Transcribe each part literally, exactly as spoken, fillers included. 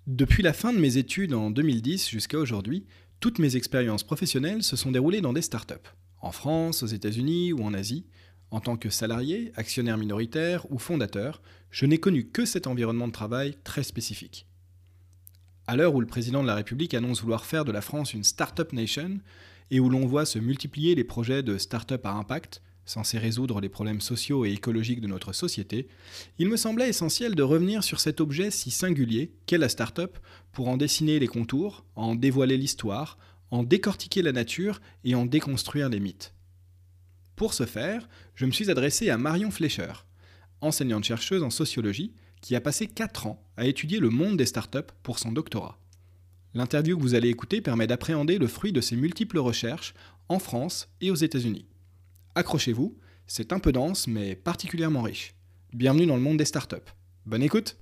Depuis la fin de mes études en deux mille dix jusqu'à aujourd'hui, toutes mes expériences professionnelles se sont déroulées dans des startups, en France, aux États-Unis ou en Asie. En tant que salarié, actionnaire minoritaire ou fondateur, je n'ai connu que cet environnement de travail très spécifique. À l'heure où le président de la République annonce vouloir faire de la France une Startup Nation et où l'on voit se multiplier les projets de start-up à impact, censés résoudre les problèmes sociaux et écologiques de notre société, il me semblait essentiel de revenir sur cet objet si singulier qu'est la start-up pour en dessiner les contours, en dévoiler l'histoire, en décortiquer la nature et en déconstruire les mythes. Pour ce faire, je me suis adressé à Marion Fleischer, enseignante-chercheuse en sociologie, qui a passé quatre ans à étudier le monde des startups pour son doctorat. L'interview que vous allez écouter permet d'appréhender le fruit de ses multiples recherches en France et aux États-Unis. Accrochez-vous, c'est un peu dense mais particulièrement riche. Bienvenue dans le monde des startups. Bonne écoute!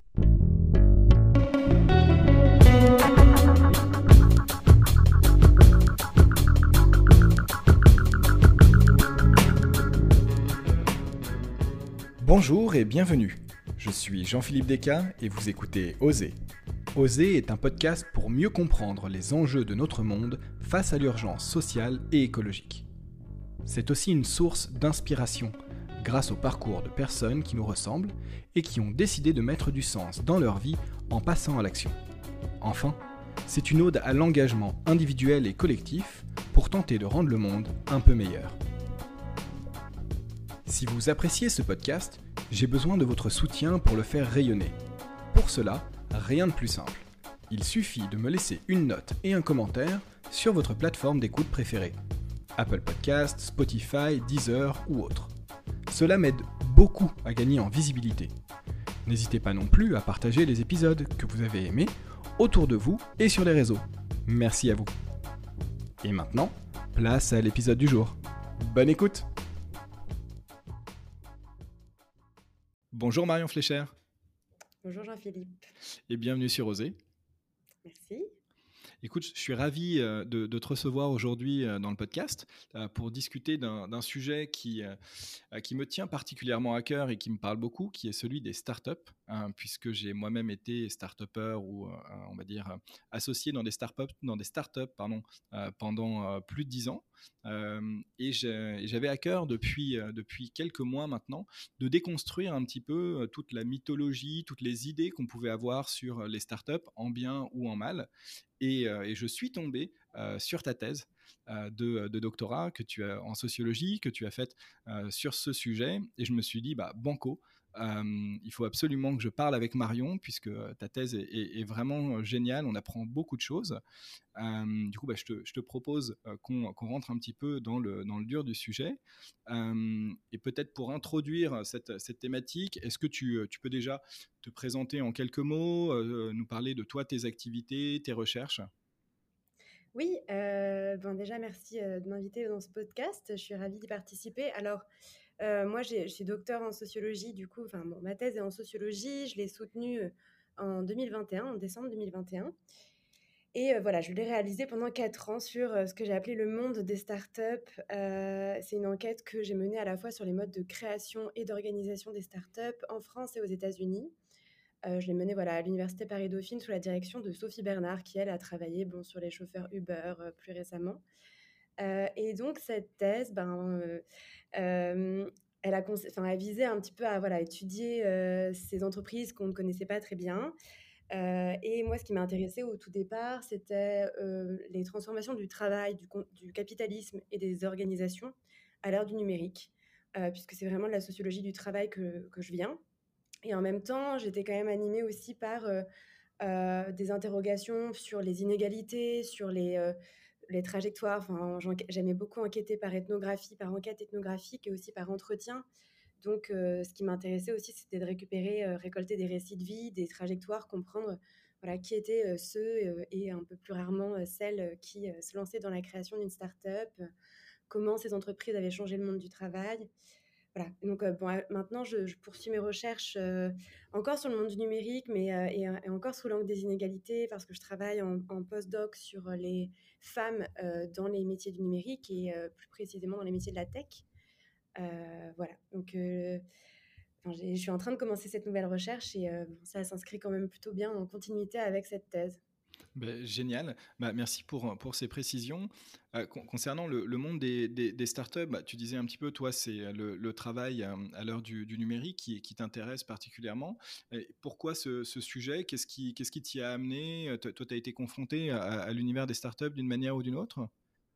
Bonjour et bienvenue. Je suis Jean-Philippe Descas et vous écoutez Oser. Oser est un podcast pour mieux comprendre les enjeux de notre monde face à l'urgence sociale et écologique. C'est aussi une source d'inspiration grâce au parcours de personnes qui nous ressemblent et qui ont décidé de mettre du sens dans leur vie en passant à l'action. Enfin, c'est une ode à l'engagement individuel et collectif pour tenter de rendre le monde un peu meilleur. Si vous appréciez ce podcast, j'ai besoin de votre soutien pour le faire rayonner. Pour cela, rien de plus simple. Il suffit de me laisser une note et un commentaire sur votre plateforme d'écoute préférée. Apple Podcasts, Spotify, Deezer ou autres. Cela m'aide beaucoup à gagner en visibilité. N'hésitez pas non plus à partager les épisodes que vous avez aimés autour de vous et sur les réseaux. Merci à vous. Et maintenant, place à l'épisode du jour. Bonne écoute! Bonjour Marion Fleischer. Bonjour Jean-Philippe. Et bienvenue sur Oser. Merci. Écoute, je suis ravi de, de te recevoir aujourd'hui dans le podcast pour discuter d'un, d'un sujet qui, qui me tient particulièrement à cœur et qui me parle beaucoup, qui est celui des startups, hein, puisque j'ai moi-même été start-upper ou, on va dire, associé dans des startups, dans des startups pardon, pendant plus de dix ans. Euh, et j'avais à cœur depuis, depuis quelques mois maintenant de déconstruire un petit peu toute la mythologie, toutes les idées qu'on pouvait avoir sur les startups en bien ou en mal. Et, euh, et je suis tombé euh, sur ta thèse euh, de, de doctorat que tu as en sociologie, que tu as faite euh, sur ce sujet. Et je me suis dit, bah, banco, euh, il faut absolument que je parle avec Marion, puisque ta thèse est, est, est vraiment géniale, on apprend beaucoup de choses. Euh, du coup, bah, je, te, je te propose euh, qu'on, qu'on rentre un petit peu dans le, dans le dur du sujet. Euh, et peut-être pour introduire cette, cette thématique, est-ce que tu, tu peux déjà te présenter en quelques mots, euh, nous parler de toi, tes activités, tes recherches? Oui, euh, ben déjà merci euh, de m'inviter dans ce podcast, je suis ravie d'y participer. Alors, euh, moi j'ai, je suis docteur en sociologie, du coup, enfin, bon, ma thèse est en sociologie, je l'ai soutenue euh, en deux mille vingt et un, en décembre deux mille vingt et un. Et euh, voilà, je l'ai réalisée pendant quatre ans sur euh, ce que j'ai appelé le monde des startups. Euh, c'est une enquête que j'ai menée à la fois sur les modes de création et d'organisation des startups en France et aux États-Unis. Euh, je l'ai menée voilà, à l'Université Paris-Dauphine sous la direction de Sophie Bernard, qui, elle, a travaillé bon, sur les chauffeurs Uber euh, plus récemment. Euh, et donc, cette thèse, ben, euh, euh, elle, a cons- enfin, elle visait un petit peu à voilà, étudier euh, ces entreprises qu'on ne connaissait pas très bien. Euh, et moi, ce qui m'a intéressée au tout départ, c'était euh, les transformations du travail, du, con- du capitalisme et des organisations à l'ère du numérique, euh, puisque c'est vraiment de la sociologie du travail que, que je viens. Et en même temps, j'étais quand même animée aussi par euh, euh, des interrogations sur les inégalités, sur les, euh, les trajectoires. Enfin, j'aimais beaucoup enquêter par ethnographie, par enquête ethnographique et aussi par entretien. Donc, euh, ce qui m'intéressait aussi, c'était de récupérer, euh, récolter des récits de vie, des trajectoires, comprendre voilà, qui étaient euh, ceux euh, et un peu plus rarement euh, celles qui euh, se lançaient dans la création d'une start-up, euh, comment ces entreprises avaient changé le monde du travail. Voilà. Donc, euh, bon, euh, maintenant, je, je poursuis mes recherches euh, encore sur le monde du numérique, mais euh, et, et encore sous l'angle des inégalités, parce que je travaille en, en post-doc sur les femmes euh, dans les métiers du numérique et euh, plus précisément dans les métiers de la tech. Euh, voilà. Donc, euh, enfin, j'ai je suis en train de commencer cette nouvelle recherche et heu, ça s'inscrit quand même plutôt bien en continuité avec cette thèse. Beh, génial. Bah, merci pour, pour ces précisions. Heu, con concernant le le monde des des des startups, bah, tu disais un petit peu, toi, c'est le le travail, hem, à l'heure du du numérique qui qui t'intéresse particulièrement. Et pourquoi ce ce sujet? Qu'est-ce qui qu'est-ce qui t'y a amené? Heu, toi toi, tu as été confronté à à l'univers des startups d'une manière ou d'une autre?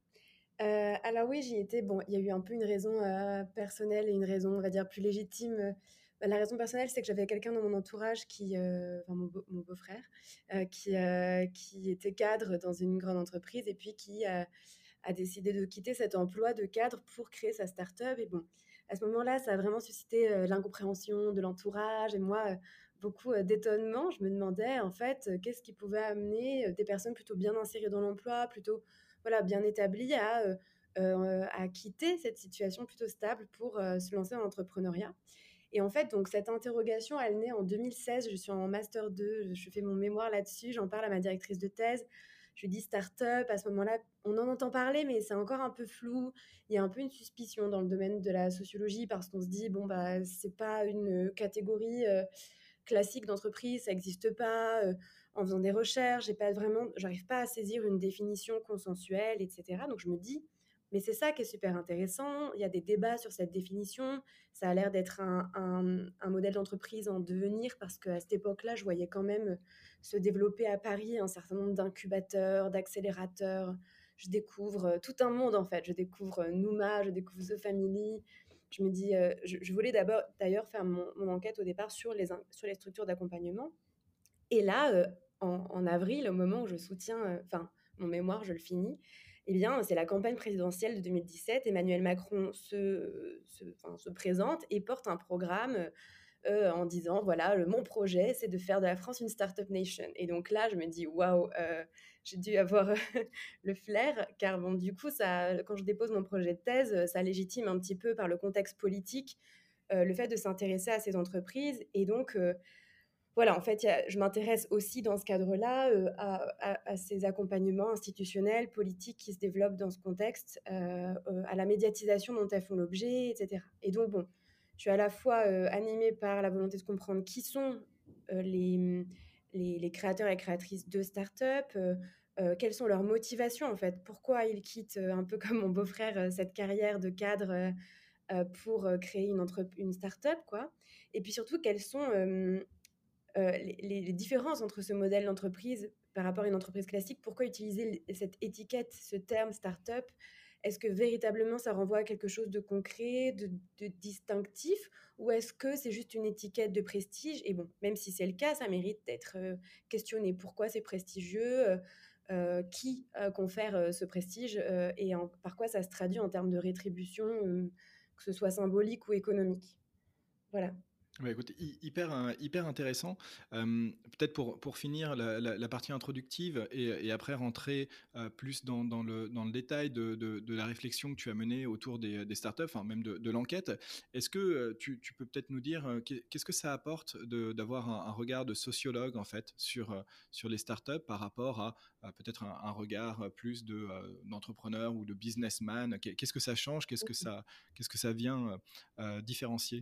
Heu, alors oui, j'y étais. Bon, il y a eu un peu une raison, heu, personnelle et une raison, on va dire, plus légitime. Heu, bah, la raison personnelle, c'est que j'avais quelqu'un dans mon entourage qui, heu, enfin mon beau mon beau-frère, heu, qui, heu, qui était cadre dans une grande entreprise et puis qui, heu, a décidé de quitter cet emploi de cadre pour créer sa start-up et bon, à ce moment-là, ça a vraiment suscité, heu, l'incompréhension de l'entourage et moi, heu, beaucoup, heu, d'étonnement. Je me demandais, en fait, heu, qu'est-ce qui pouvait amener, heu, des personnes plutôt bien insérées dans l'emploi, plutôt, voilà, bien établies à, heu heu, à quitter cette situation plutôt stable pour, heu, se lancer dans l'entrepreneuriat et en fait, donc cette interrogation, elle naît en deux mille seize. Je suis en master deux, je fais mon mémoire là-dessus, j'en parle à ma directrice de thèse. Je lui dis start-up, à ce moment-là, on en entend parler, mais c'est encore un peu flou. Il y a un peu une suspicion dans le domaine de la sociologie parce qu'on se dit, bon, bah, c'est pas une catégorie euh, classique d'entreprise, ça n'existe pas. Euh, en faisant des recherches, j'ai pas vraiment, j'arrive pas à saisir une définition consensuelle, et cetera. Donc je me dis, mais c'est ça qui est super intéressant. Il y a des débats sur cette définition. Ça a l'air d'être un, un, un modèle d'entreprise en devenir parce qu'à cette époque-là, je voyais quand même se développer à Paris un certain nombre d'incubateurs, d'accélérateurs. Je découvre euh, tout un monde en fait. Je découvre euh, Nouma, je découvre The Family. Je me dis, euh, je, je voulais d'abord d'ailleurs faire mon, mon enquête au départ sur les, sur les structures d'accompagnement. Et là, euh, en, en avril, au moment où je soutiens, euh, enfin, mon mémoire, je le finis, eh bien, c'est la campagne présidentielle de deux mille dix-sept. Emmanuel Macron se, se, enfin, se présente et porte un programme euh, en disant, voilà, le, mon projet, c'est de faire de la France une startup nation. Et donc là, je me dis, waouh, euh, j'ai dû avoir le flair, car bon, du coup, ça, quand je dépose mon projet de thèse, ça légitime un petit peu par le contexte politique euh, le fait de s'intéresser à ces entreprises. Et donc, euh, voilà, en fait, y a, je m'intéresse aussi dans ce cadre-là euh, à, à, à, ces accompagnements institutionnels, politiques qui se développent dans ce contexte, euh, euh, à la médiatisation dont elles font l'objet, et cetera. Et donc, bon, je suis à la fois euh, animée par la volonté de comprendre qui sont euh, les, les, les, créateurs et créatrices de start-up, euh, euh, quelles sont leurs motivations, en fait, pourquoi ils quittent, euh, un peu comme mon beau-frère, euh, cette carrière de cadre euh, pour euh, créer une, entre- une start-up, quoi. Et puis surtout, quelles sont... Euh, euh, les, les, différences entre ce modèle d'entreprise par rapport à une entreprise classique. Pourquoi utiliser cette étiquette, ce terme start-up? Est-ce que véritablement ça renvoie à quelque chose de concret, de, de distinctif, ou est-ce que c'est juste une étiquette de prestige? Et bon, même si c'est le cas, ça mérite d'être euh, questionné. Pourquoi c'est prestigieux? euh, euh, qui euh, confère euh, ce prestige euh, et en, par quoi ça se traduit en termes de rétribution, euh, que ce soit symbolique ou économique. Voilà. Bah, écoute, hy hyper, heu, hyper intéressant. Hem, peut-être pour pour finir la la la partie introductive et et après rentrer, heu, plus dans dans le dans le détail de de de la réflexion que tu as menée autour des, des startups, enfin même de de l'enquête. Est-ce que, heu, tu tu peux peut-être nous dire, heu, qu'est qu'est-ce que ça apporte de d'avoir un un regard de sociologue, en fait, sur, heu, sur les startups par rapport à à peut-être un un regard, plus de, heu, d'entrepreneur ou de businessman? Qu'est qu'est-ce que ça change? Qu'est-ce que ça qu'est-ce que ça vient, heu heu, différencier?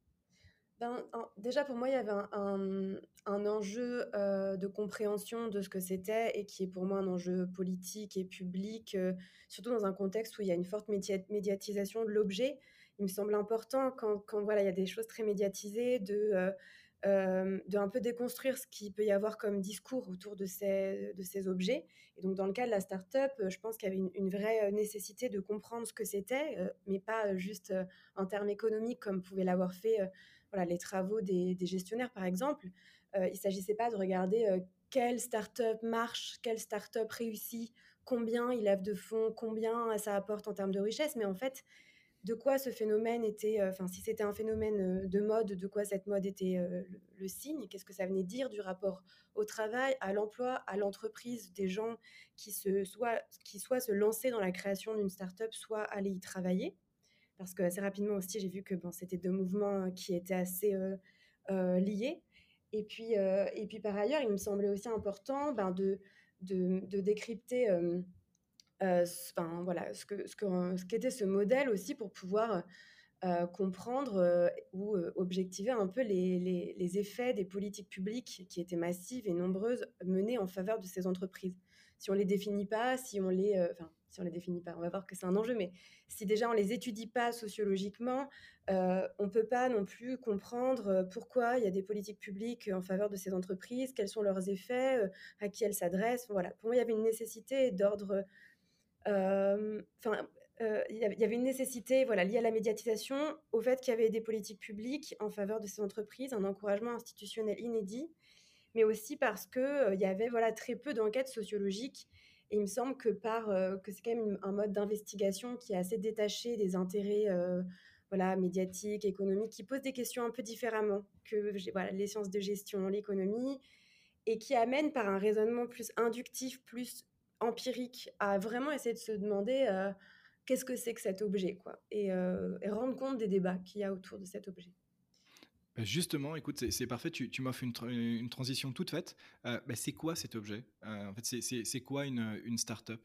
Ben, en déjà pour moi, il y avait un un un enjeu, heu, de compréhension de ce que c'était et qui est pour moi un enjeu politique et public, heu, surtout dans un contexte où il y a une forte médiat médiatisation de l'objet. Il me semble important quand quand voilà, il y a des choses très médiatisées de, heu, hem, de un peu déconstruire ce qu'il peut y avoir comme discours autour de ces de ces objets et donc dans le cas de la start-up, heu, je pense qu'il y avait une une vraie, heu, nécessité de comprendre ce que c'était, heu, mais pas, heu, juste, heu, en termes économiques comme pouvait l'avoir fait, heu, voilà, les travaux des, des gestionnaires, par exemple. Euh, il ne s'agissait pas de regarder euh, quelle start-up marche, quelle start-up réussit, combien il lève de fonds, combien ça apporte en termes de richesse, mais en fait, de quoi ce phénomène était, euh, enfin, si c'était un phénomène euh, de mode, de quoi cette mode était euh, le, le signe, qu'est-ce que ça venait dire du rapport au travail, à l'emploi, à l'entreprise, des gens qui, se, soit, qui soit se lancer dans la création d'une start-up, soit aller y travailler parce que assez rapidement aussi, j'ai vu que bon, c'était deux mouvements qui étaient assez euh, euh, liés. Et puis, euh, et puis par ailleurs, il me semblait aussi important ben, de, de, de décrypter euh, euh, enfin, voilà, ce que, ce que, ce qu'était ce modèle aussi pour pouvoir heu, comprendre, heu, ou, heu, objectiver un peu les les les effets des politiques publiques qui étaient massives et nombreuses, menées en faveur de ces entreprises. Si on les définit pas, si on les, heu, enfin, si on les définit pas, on va voir que c'est un enjeu, mais si déjà on les étudie pas sociologiquement, heu, on peut pas non plus comprendre, heu, pourquoi il y a des politiques publiques en faveur de ces entreprises, quels sont leurs effets, heu, à qui elles s'adressent. Voilà, pour moi, il y avait une nécessité d'ordre, Hem, enfin, heu, il y avait il y avait une nécessité, voilà, liée à la médiatisation, au fait qu'il y avait des politiques publiques en faveur de ces entreprises, un encouragement institutionnel inédit, mais aussi parce que, heu, il y avait, voilà, très peu d'enquêtes sociologiques et il me semble que par, heu, que c'est quand même une un mode d'investigation qui est assez détaché des intérêts, heu, voilà, médiatiques, économiques, qui pose des questions un peu différemment que gé voilà, les sciences de gestion, l'économie et qui amène par un raisonnement plus inductif, plus empirique, à vraiment essayer de se demander, heu, qu'est-ce que c'est que cet objet, quoi? Et heu et rendre compte des débats qu'il y a autour de cet objet. Bah, justement, écoute, c'est c'est parfait, tu tu m'offres une tran une transition toute faite. Heu, bah, c'est quoi cet objet? Heu, en fait, c'est c'est c'est quoi une, une start-up?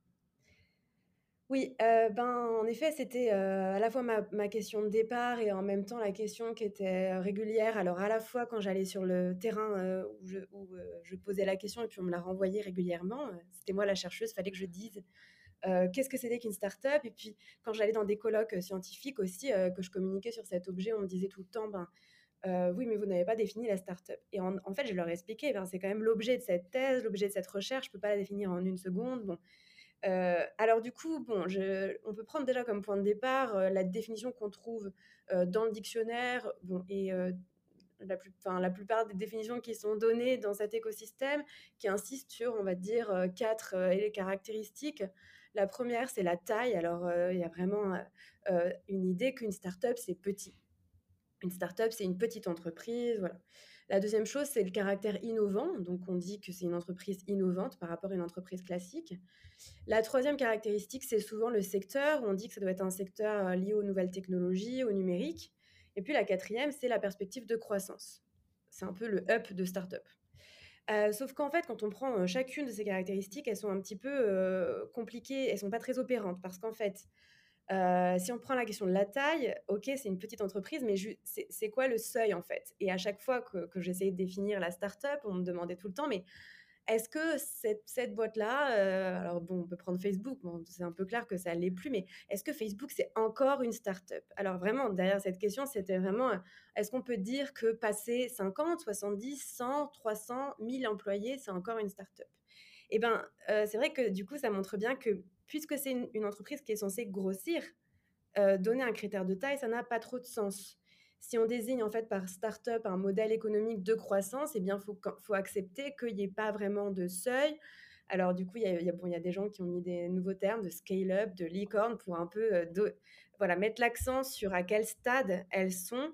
Oui, heu, ben, en effet, c'était, heu, à la fois ma ma question de départ et en même temps la question qui était, heu, régulière. Alors à la fois quand j'allais sur le terrain, heu, où je où, heu, je posais la question et puis on me la renvoyait régulièrement, heu, c'était moi la chercheuse, fallait que je dise, heu, qu'est-ce que c'était qu'une start-up? Et puis quand j'allais dans des colloques, heu, scientifiques aussi, heu, que je communiquais sur cet objet, on me disait tout le temps: «Ben, heu, oui, mais vous n'avez pas défini la start-up». Et en en fait, je leur ai expliqué, ben, c'est quand même l'objet de cette thèse, l'objet de cette recherche, je peux pas la définir en une seconde. Bon, Heu, alors du coup, bon, je on peut prendre déjà comme point de départ, heu, la définition qu'on trouve, heu, dans le dictionnaire, bon et heu, la plus enfin, la plupart des définitions qui sont données dans cet écosystème, qui insistent sur, on va dire, heu, quatre, heu, et les caractéristiques. La première, c'est la taille. Alors, heu, il y a vraiment, heu heu, une idée qu'une start-up, c'est petit. Une start-up, c'est une petite entreprise, voilà. La deuxième chose, c'est le caractère innovant. Donc on dit que c'est une entreprise innovante par rapport à une entreprise classique. La troisième caractéristique, c'est souvent le secteur. On dit que ça doit être un secteur, heu, lié aux nouvelles technologies, au numérique. Et puis la quatrième, c'est la perspective de croissance. C'est un peu le up de start-up. Heu, sauf qu'en fait, quand on prend, heu, chacune de ces caractéristiques, elles sont un petit peu, heu, compliquées, elles sont pas très opérantes parce qu'en fait, Heu, si on prend la question de la taille, OK, c'est une petite entreprise, mais ju c'est c'est quoi le seuil, en fait? Et à chaque fois que que j'essayais de définir la start-up, on me demandait tout le temps: «Mais est-ce que cette cette boîte-là», heu, alors bon, on peut prendre Facebook, bon, c'est un peu clair que ça l'est plus, mais est-ce que Facebook, c'est encore une start-up? Alors vraiment, derrière cette question, c'était vraiment, heu, est-ce qu'on peut dire que passer cinquante, soixante-dix, cent, trois cents, mille employés, c'est encore une start-up? Et ben, heu, c'est vrai que du coup, ça montre bien que puisque c'est une une entreprise qui est censée grossir, heu, donner un critère de taille, ça n'a pas trop de sens. Si on désigne en fait par start-up un modèle économique de croissance, eh bien faut quand faut accepter qu'il y ait pas vraiment de seuil. Alors du coup, il y a il y a bon, il y a des gens qui ont mis des nouveaux termes de scale-up, de licorne pour un peu, heu, do voilà, mettre l'accent sur à quel stade elles sont.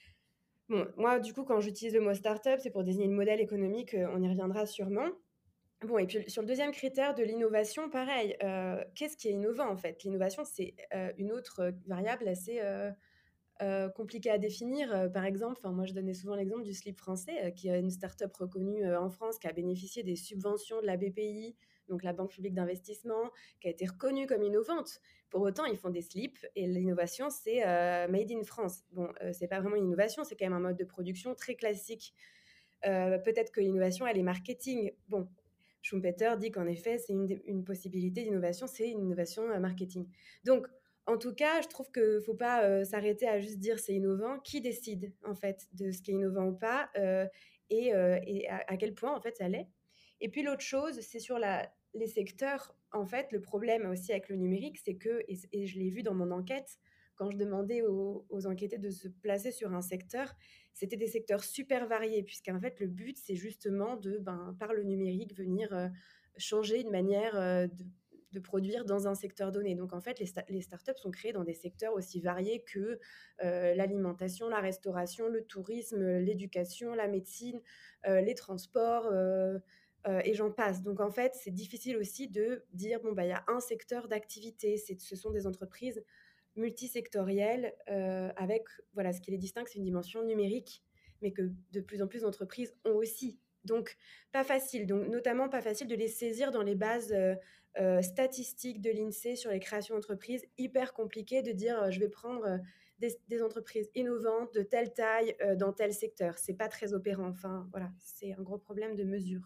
Bon, moi du coup, quand j'utilise le mot start-up, c'est pour désigner le modèle économique, heu, on y reviendra sûrement. Bon et puis sur le deuxième critère de l'innovation, pareil, heu, qu'est-ce qui est innovant en fait? L'innovation, c'est, heu, une autre, heu, variable assez, heu heu, compliquée à définir, heu, par exemple, enfin moi je donnais souvent l'exemple du slip français, heu, qui est une start-up reconnue, heu, en France, qui a bénéficié des subventions de la B P I, donc la Banque publique d'investissement, qui a été reconnue comme innovante. Pour autant, ils font des slips et l'innovation, c'est, heu, made in France. Bon, heu, c'est pas vraiment une innovation, c'est quand même un mode de production très classique. Heu, peut-être que l'innovation, elle est marketing. Bon, Schumpeter dit qu'en effet, c'est une des une possibilité d'innovation, c'est une innovation, heu, marketing. Donc, en tout cas, je trouve que faut pas, heu, s'arrêter à juste dire: «C'est innovant». Qui décide, en fait, de ce qui est innovant ou pas, heu et heu et à à quel point, en fait, ça l'est? Et puis l'autre chose, c'est sur la les secteurs. En fait, le problème aussi avec le numérique, c'est que et c et je l'ai vu dans mon enquête, quand je demandais aux aux enquêtés de se placer sur un secteur, c'était des secteurs super variés puisqu'en fait, le but, c'est justement de, ben, par le numérique, venir, heu, changer une manière, heu, de de produire dans un secteur donné. Donc en fait, les sta les startups sont créées dans des secteurs aussi variés que, heu, l'alimentation, la restauration, le tourisme, l'éducation, la médecine, heu, les transports, heu heu et j'en passe. Donc en fait, c'est difficile aussi de dire: «Bon, bah, il y a un secteur d'activité». C'est ce sont des entreprises multisectorielles, heu, avec voilà, ce qui les distingue, c'est une dimension numérique, mais que de plus en plus d'entreprises ont aussi. Donc pas facile, donc notamment pas facile de les saisir dans les bases, heu heu, statistiques de l'INSEE sur les créations d'entreprises. Hyper compliqué de dire, heu: «Je vais prendre, heu, des, des entreprises innovantes de telle taille euh, dans tel secteur. C'est pas très opérant. Enfin, voilà, c'est un gros problème de mesure.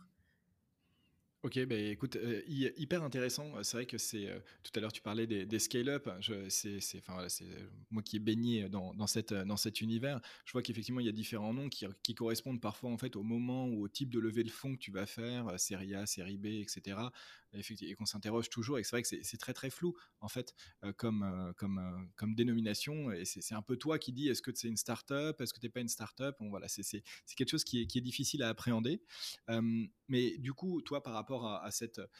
Ok, bah écoute, euh, hy- hyper intéressant. C'est vrai que c'est euh, tout à l'heure tu parlais des, des scale-up. Je- C'est, c'est, enfin voilà, c'est euh, moi qui ai baigné dans, dans cette dans cet univers. Je vois qu'effectivement il y a différents noms qui, qui correspondent parfois en fait au moment ou au type de levée de fonds que tu vas faire, euh, série A, série B, et cetera. Effectivement, et qu'on s'interroge toujours. Et c'est vrai que c'est c'est très très flou en fait euh, comme euh, comme euh, comme dénomination. Et c'est c'est un peu toi qui dis est-ce que c'est une start-up, est-ce que t'es pas une start-up. Bon voilà, c'est c'est c'est quelque chose qui est qui est difficile à appréhender. Euh, mais du coup, toi, par rapport à, à cette, euh,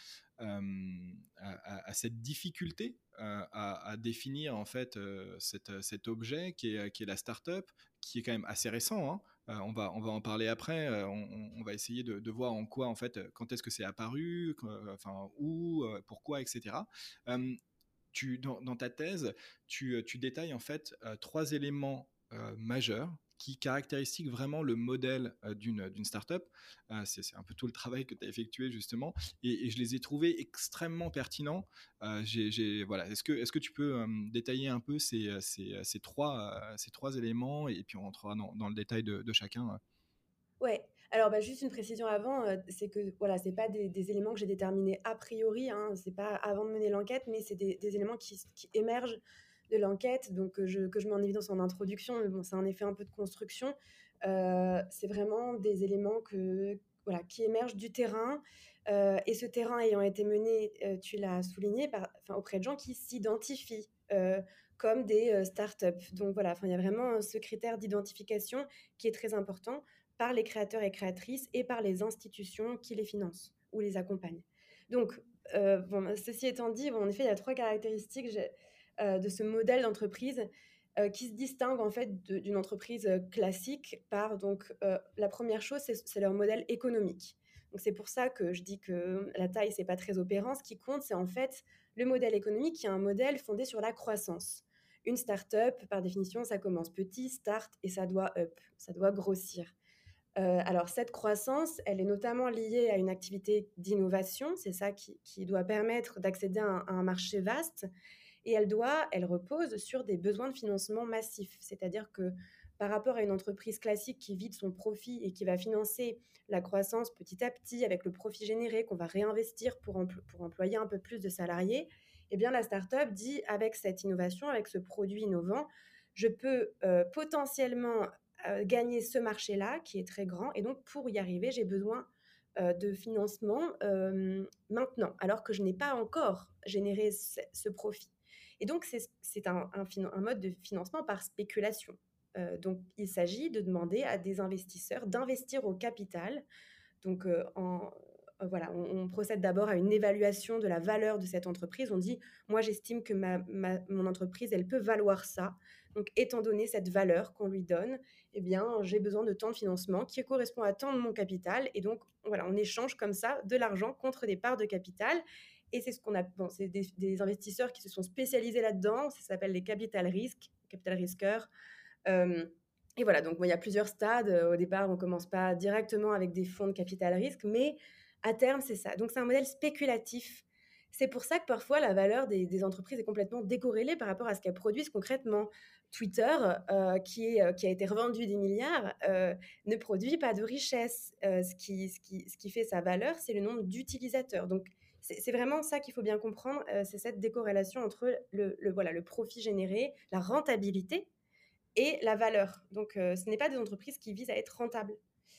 à, à, cette difficulté euh, à, à, définir en fait euh, cette, cet objet qui est, qui est la startup, qui est quand même assez récent, hein. Euh, on, va, on va en parler après. Euh, on, on, va essayer de, de voir en quoi, en fait, quand est-ce que c'est apparu, euh, enfin, où, euh, pourquoi, et cetera. Euh, tu, dans, dans, ta thèse, tu, tu détailles en fait euh, trois éléments euh, majeurs qui caractérisent vraiment le modèle euh, d'une, d'une startup. Euh, c'est, c'est un peu tout le travail que tu as effectué justement, et, et je les ai trouvés extrêmement pertinents. Euh, j'ai, j'ai, voilà. Est-ce que, est-ce que tu peux euh, détailler un peu ces, ces, ces, trois, euh, ces trois éléments, et puis on rentrera dans, dans le détail de, de chacun. euh. Ouais. Alors, bah, juste une précision avant, euh, c'est que voilà, c'est pas des, des éléments que j'ai déterminés a priori, hein, c'est pas avant de mener l'enquête, mais c'est des, des éléments qui, qui émergent de l'enquête, donc que je, que je mets en évidence en introduction, mais bon, c'est un effet un peu de construction. Euh, c'est vraiment des éléments que, voilà, qui émergent du terrain, euh, et ce terrain ayant été mené, euh, tu l'as souligné, par, enfin, auprès de gens qui s'identifient euh, comme des euh, startups. Donc voilà, enfin, il y a vraiment ce critère d'identification qui est très important par les créateurs et créatrices et par les institutions qui les financent ou les accompagnent. Donc, euh, bon, ceci étant dit, bon, en effet, il y a trois caractéristiques euh, de ce modèle d'entreprise euh, qui se distinguent en fait de, d'une entreprise classique par, donc, euh, la première chose, c'est, c'est leur modèle économique. Donc, c'est pour ça que je dis que la taille, c'est pas très opérant. Ce qui compte, c'est en fait le modèle économique qui est un modèle fondé sur la croissance. Une start-up, par définition, ça commence petit, start, et ça doit up, ça doit grossir. Euh, alors, cette croissance, elle est notamment liée à une activité d'innovation. C'est ça qui, qui doit permettre d'accéder à un, à un marché vaste. Et elle doit, elle repose sur des besoins de financement massifs. C'est-à-dire que par rapport à une entreprise classique qui vide son profit et qui va financer la croissance petit à petit avec le profit généré qu'on va réinvestir pour, empl- pour employer un peu plus de salariés, eh bien, la start-up dit, avec cette innovation, avec ce produit innovant, je peux euh, potentiellement euh, gagner ce marché-là qui est très grand. Et donc, pour y arriver, j'ai besoin euh, de financement euh, maintenant, alors que je n'ai pas encore généré ce, ce profit. Et donc, c'est, c'est un, un, un, mode de financement par spéculation. Euh, donc, il s'agit de demander à des investisseurs d'investir au capital. Donc, euh, en, euh, voilà, on, on, procède d'abord à une évaluation de la valeur de cette entreprise. On dit, moi, j'estime que ma, ma, mon entreprise, elle peut valoir ça. Donc, étant donné cette valeur qu'on lui donne, eh bien, j'ai besoin de tant de financement qui correspond à tant de mon capital. Et donc, voilà, on échange comme ça de l'argent contre des parts de capital. Et c'est ce qu'on a, bon, c'est des, des investisseurs qui se sont spécialisés là-dedans. Ça s'appelle les capital risques, capital risqueurs. Euh, et voilà, donc bon, il y a plusieurs stades. Au départ, on ne commence pas directement avec des fonds de capital risque, mais à terme, c'est ça. Donc, c'est un modèle spéculatif. C'est pour ça que parfois, la valeur des, des entreprises est complètement décorrélée par rapport à ce qu'elles produisent concrètement. Twitter, euh, qui, est, qui a été revendu des milliards, euh, ne produit pas de richesse. Euh, ce, qui, ce, qui, ce qui fait sa valeur, c'est le nombre d'utilisateurs. Donc, c'est, c'est vraiment ça qu'il faut bien comprendre, euh, c'est cette décorrélation entre le, le, voilà, le profit généré, la rentabilité et la valeur. Donc, euh, ce n'est pas des entreprises qui visent à être rentables.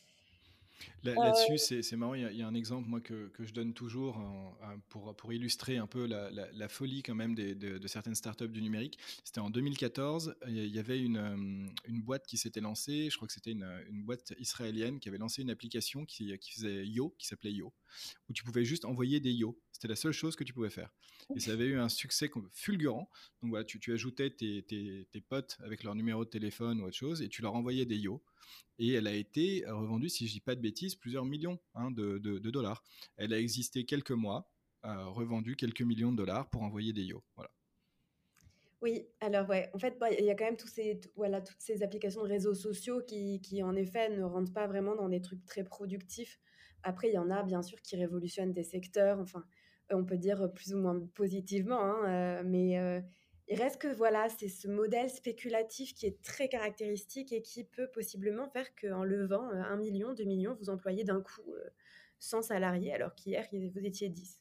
Là, là-dessus, c'est, c'est marrant, il y, a, il y a un exemple moi, que, que je donne toujours en- en- pour, pour illustrer un peu la, la- la folie quand même des- de, de certaines startups du numérique. C'était en deux mille quatorze, il y avait une, euh, une boîte qui s'était lancée, je crois que c'était une, une boîte israélienne qui avait lancé une application qui, qui faisait Yo, qui s'appelait Yo, où tu pouvais juste envoyer des Yo. C'était la seule chose que tu pouvais faire. Et ça avait eu un succès fulgurant. Donc voilà, tu, tu ajoutais tes, tes, tes potes avec leur numéro de téléphone ou autre chose et tu leur envoyais des Yo. Et elle a été revendue, si je ne dis pas de bêtises, plusieurs millions hein, de, de, de, dollars. Elle a existé quelques mois, euh, revendue quelques millions de dollars pour envoyer des Yo. Voilà. Oui, alors ouais, en fait, bah, il y a quand même tous ces, voilà, toutes ces applications de réseaux sociaux qui, qui, en effet, ne rentrent pas vraiment dans des trucs très productifs. Après, il y en a, bien sûr, qui révolutionnent des secteurs, enfin, on peut dire plus ou moins positivement, hein, euh, mais, euh, Il reste que voilà, c'est ce modèle spéculatif qui est très caractéristique et qui peut possiblement faire qu'en levant, heu, un million, deux millions, vous employez d'un coup, heu, cent salariés alors qu'hier, il vous étiez dix.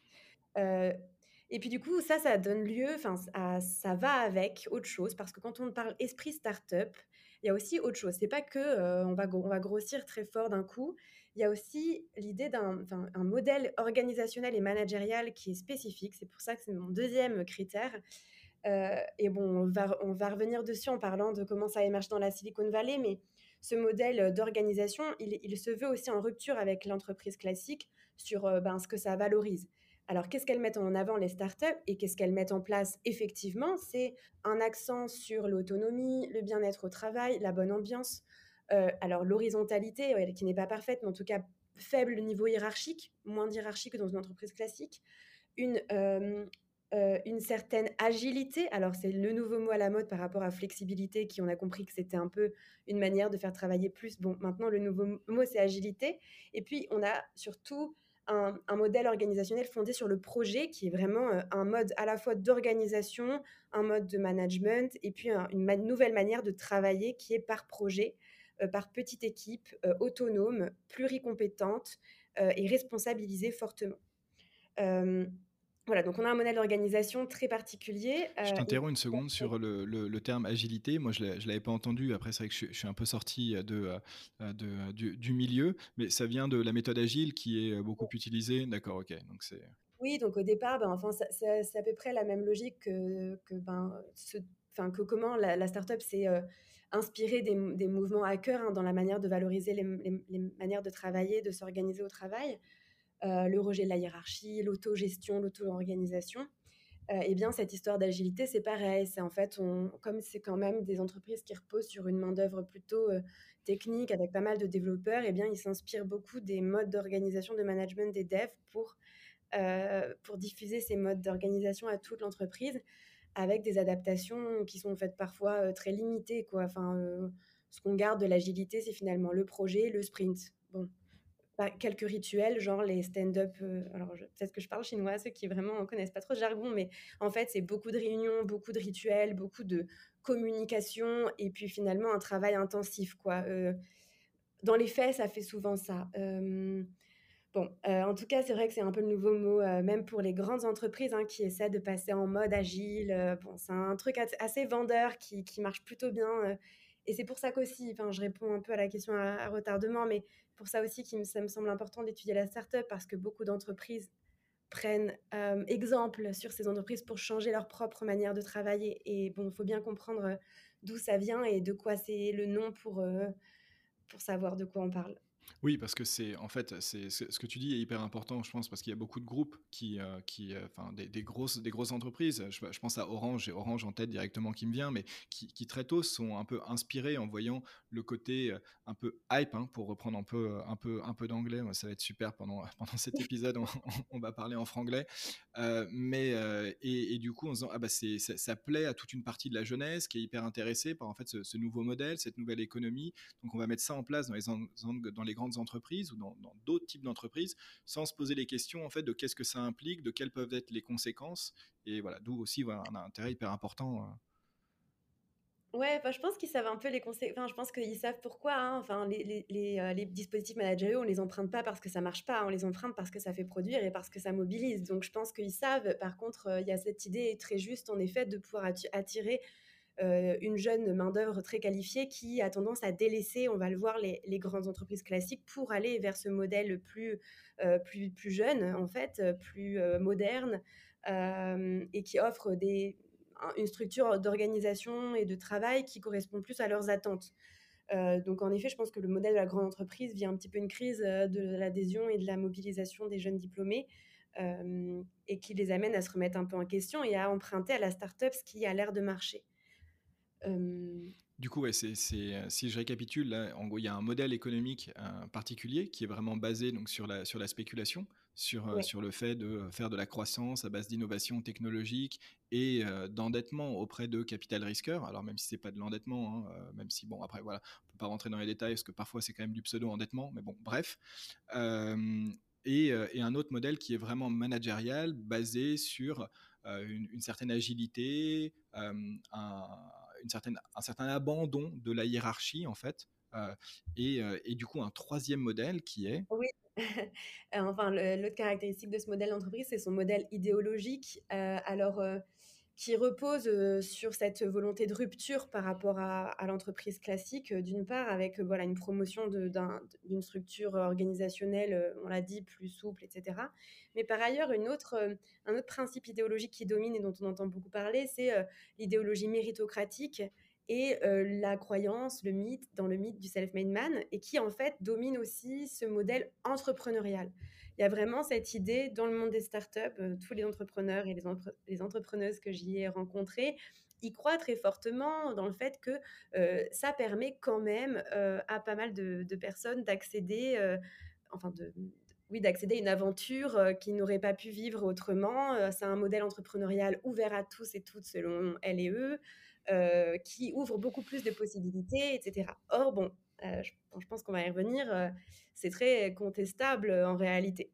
Heu et puis du coup, ça, ça donne lieu enfin, à ça va avec autre chose parce que quand on parle esprit start-up, il y a aussi autre chose. C'est pas que, heu, on va gro on va grossir très fort d'un coup. Il y a aussi l'idée d'un enfin, un modèle organisationnel et managérial qui est spécifique. C'est pour ça que c'est mon deuxième critère. Heu et bon, on va on va revenir dessus en parlant de comment ça émerge dans la Silicon Valley, mais ce modèle, d'organisation, il il se veut aussi en rupture avec l'entreprise classique sur, heu, ben, ce que ça valorise. Alors qu'est-ce qu'elles mettent en avant les startups et qu'est-ce qu'elles mettent en place effectivement? C'est un accent sur l'autonomie, le bien-être au travail, la bonne ambiance, heu, alors l'horizontalité, ouais, qui n'est pas parfaite, mais en tout cas faible niveau hiérarchique, moins hiérarchique que dans une entreprise classique, une, hem, heu, une certaine agilité. Alors c'est le nouveau mot à la mode par rapport à flexibilité qui on a compris que c'était un peu une manière de faire travailler plus. Bon, maintenant le nouveau m mot c'est agilité et puis on a surtout un un modèle organisationnel fondé sur le projet qui est vraiment, heu, un mode à la fois d'organisation, un mode de management et puis un une ma nouvelle manière de travailler qui est par projet, heu, par petite équipe, heu, autonome, pluricompétente, heu et responsabilisée fortement. Hem, voilà, donc on a un modèle d'organisation très particulier, Je heu et t'interromps une seconde oui, sur le le le terme agilité. Moi, je ne l'avais pas entendu. Après, c'est vrai que je suis je suis un peu sorti, heu, de, heu heu, de du du milieu, mais ça vient de la méthode agile qui est, heu, beaucoup utilisée? D'accord, OK, donc c'est oui, donc au départ, ben, enfin, ça c'est c'est à peu près la même logique que que, ben, ce enfin, que comment la la start-up s'est, heu, inspirée des m des mouvements hackers, hein, dans la manière de valoriser les m les m les manières de travailler, de s'organiser au travail. Heu, le rejet de la hiérarchie, l'autogestion, l'auto-organisation. Heu et bien cette histoire d'agilité, c'est pareil. C'est en fait, on comme c'est quand même des entreprises qui reposent sur une main-d'œuvre plutôt, heu, technique avec pas mal de développeurs et bien ils s'inspirent beaucoup des modes d'organisation, de management des devs pour, heu, pour diffuser ces modes d'organisation à toute l'entreprise avec des adaptations qui sont faites parfois, heu, très limitées quoi. Enfin, heu, ce qu'on garde de l'agilité, c'est finalement le projet, le sprint. Bon, bah, quelques rituels, genre les stand-up, heu, alors je peut-être que je parle chinois, ceux qui vraiment connaissent pas trop ce jargon, mais en fait, c'est beaucoup de réunions, beaucoup de rituels, beaucoup de communication et puis finalement un travail intensif, quoi. Heu, dans les faits, ça fait souvent ça. Hem, bon, heu, en tout cas, c'est vrai que c'est un peu le nouveau mot, heu, même pour les grandes entreprises, hein, qui essaient de passer en mode agile, heu, bon, c'est un truc as assez vendeur qui qui marche plutôt bien, heu et c'est pour ça qu'aussi, enfin, je réponds un peu à la question à à retardement, mais pour ça aussi qu'il me ça me semble important d'étudier la start-up parce que beaucoup d'entreprises prennent, hem, exemple sur ces entreprises pour changer leur propre manière de travailler et bon, il faut bien comprendre, heu, d'où ça vient et de quoi c'est le nom pour, heu, pour savoir de quoi on parle. Oui, parce que c'est en fait, c'est ce ce que tu dis est hyper important, je pense, parce qu'il y a beaucoup de groupes qui, heu, qui, heu, enfin des des grosses des grosses entreprises. Je je pense à Orange, j'ai Orange en tête directement qui me vient, mais qui qui très tôt sont un peu inspirés en voyant le côté, heu, un peu hype, hein, pour reprendre un peu, un peu un peu d'anglais. Moi, ça va être super pendant pendant cet épisode, on on va parler en franglais. Heu, mais, heu et et du coup, en se disant: «Ah bah, c'est ça ça plaît à toute une partie de la jeunesse qui est hyper intéressée par, en fait, ce ce nouveau modèle, cette nouvelle économie. Donc on va mettre ça en place dans les, en- dans les grandes entreprises ou dans dans d'autres types d'entreprises sans se poser les questions en fait de qu'est-ce que ça implique, de quelles peuvent être les conséquences. Et voilà, d'où aussi voilà, un intérêt hyper important. euh. Ouais, enfin, je pense qu'ils savent un peu les conséquences. Enfin, je pense qu'ils savent pourquoi, hein. Enfin, les les les, heu, les dispositifs managériaux, on les emprunte pas parce que ça marche pas, on les emprunte parce que ça fait produire et parce que ça mobilise. Donc je pense qu'ils savent. Par contre, heu, il y a cette idée très juste, en effet, de pouvoir atti attirer, heu, une jeune main-d'œuvre très qualifiée qui a tendance à délaisser, on va le voir, les les grandes entreprises classiques pour aller vers ce modèle plus, heu, plus plus jeune, en fait, heu, plus, heu, moderne, hem et qui offre des un une structure d'organisation et de travail qui correspond plus à leurs attentes. Heu, donc en effet, je pense que le modèle de la grande entreprise vit un petit peu une crise, heu, de l'adhésion et de la mobilisation des jeunes diplômés, hem et qui les amène à se remettre un peu en question et à emprunter à la start-up ce qui a l'air de marcher. Hem, Du coup, ouais, c'est, c'est, euh, si je récapitule, là, en gros, il y a un modèle économique euh, particulier qui est vraiment basé donc, sur, la, sur la spéculation, sur, euh, ouais. sur le fait de faire de la croissance à base d'innovation technologique et euh, d'endettement auprès de capital risqueurs. Alors, même si c'est pas de l'endettement, hein, euh, même si, bon, après, voilà, on ne peut pas rentrer dans les détails parce que parfois c'est quand même du pseudo-endettement, mais bon, bref. Euh, et, euh, et un autre modèle qui est vraiment managérial, basé sur euh, une, une certaine agilité, euh, un, une certaine, un certain abandon de la hiérarchie en fait. Euh, et, euh, et du coup, un troisième modèle qui est... Oui. Euh, enfin, le- l'autre caractéristique de ce modèle d'entreprise, c'est son modèle idéologique. Euh, alors, euh, qui repose euh, sur cette volonté de rupture par rapport à, à l'entreprise classique, euh, d'une part, avec euh, voilà, une promotion de- d'un- d'une structure organisationnelle, euh, on l'a dit, plus souple, et cetera. Mais par ailleurs, une autre, euh, un autre principe idéologique qui domine et dont on entend beaucoup parler, c'est euh, l'idéologie méritocratique et euh, la croyance, le mythe, dans le mythe du self-made man, et qui en fait domine aussi ce modèle entrepreneurial. Il y a vraiment cette idée dans le monde des startups, euh, tous les entrepreneurs et les, entre- les entrepreneuses que j'y ai rencontrés, y croient très fortement dans le fait que euh, ça permet quand même euh, à pas mal de, de personnes d'accéder, euh, enfin de, de- oui, d'accéder à une aventure euh, qu'ils n'auraient pas pu vivre autrement. Euh, c'est un modèle entrepreneurial ouvert à tous et toutes selon elles et eux, euh, qui ouvre beaucoup plus de possibilités, et cetera. Or, bon, euh, je, bon, je pense qu'on va y revenir, euh, c'est très contestable euh, en réalité.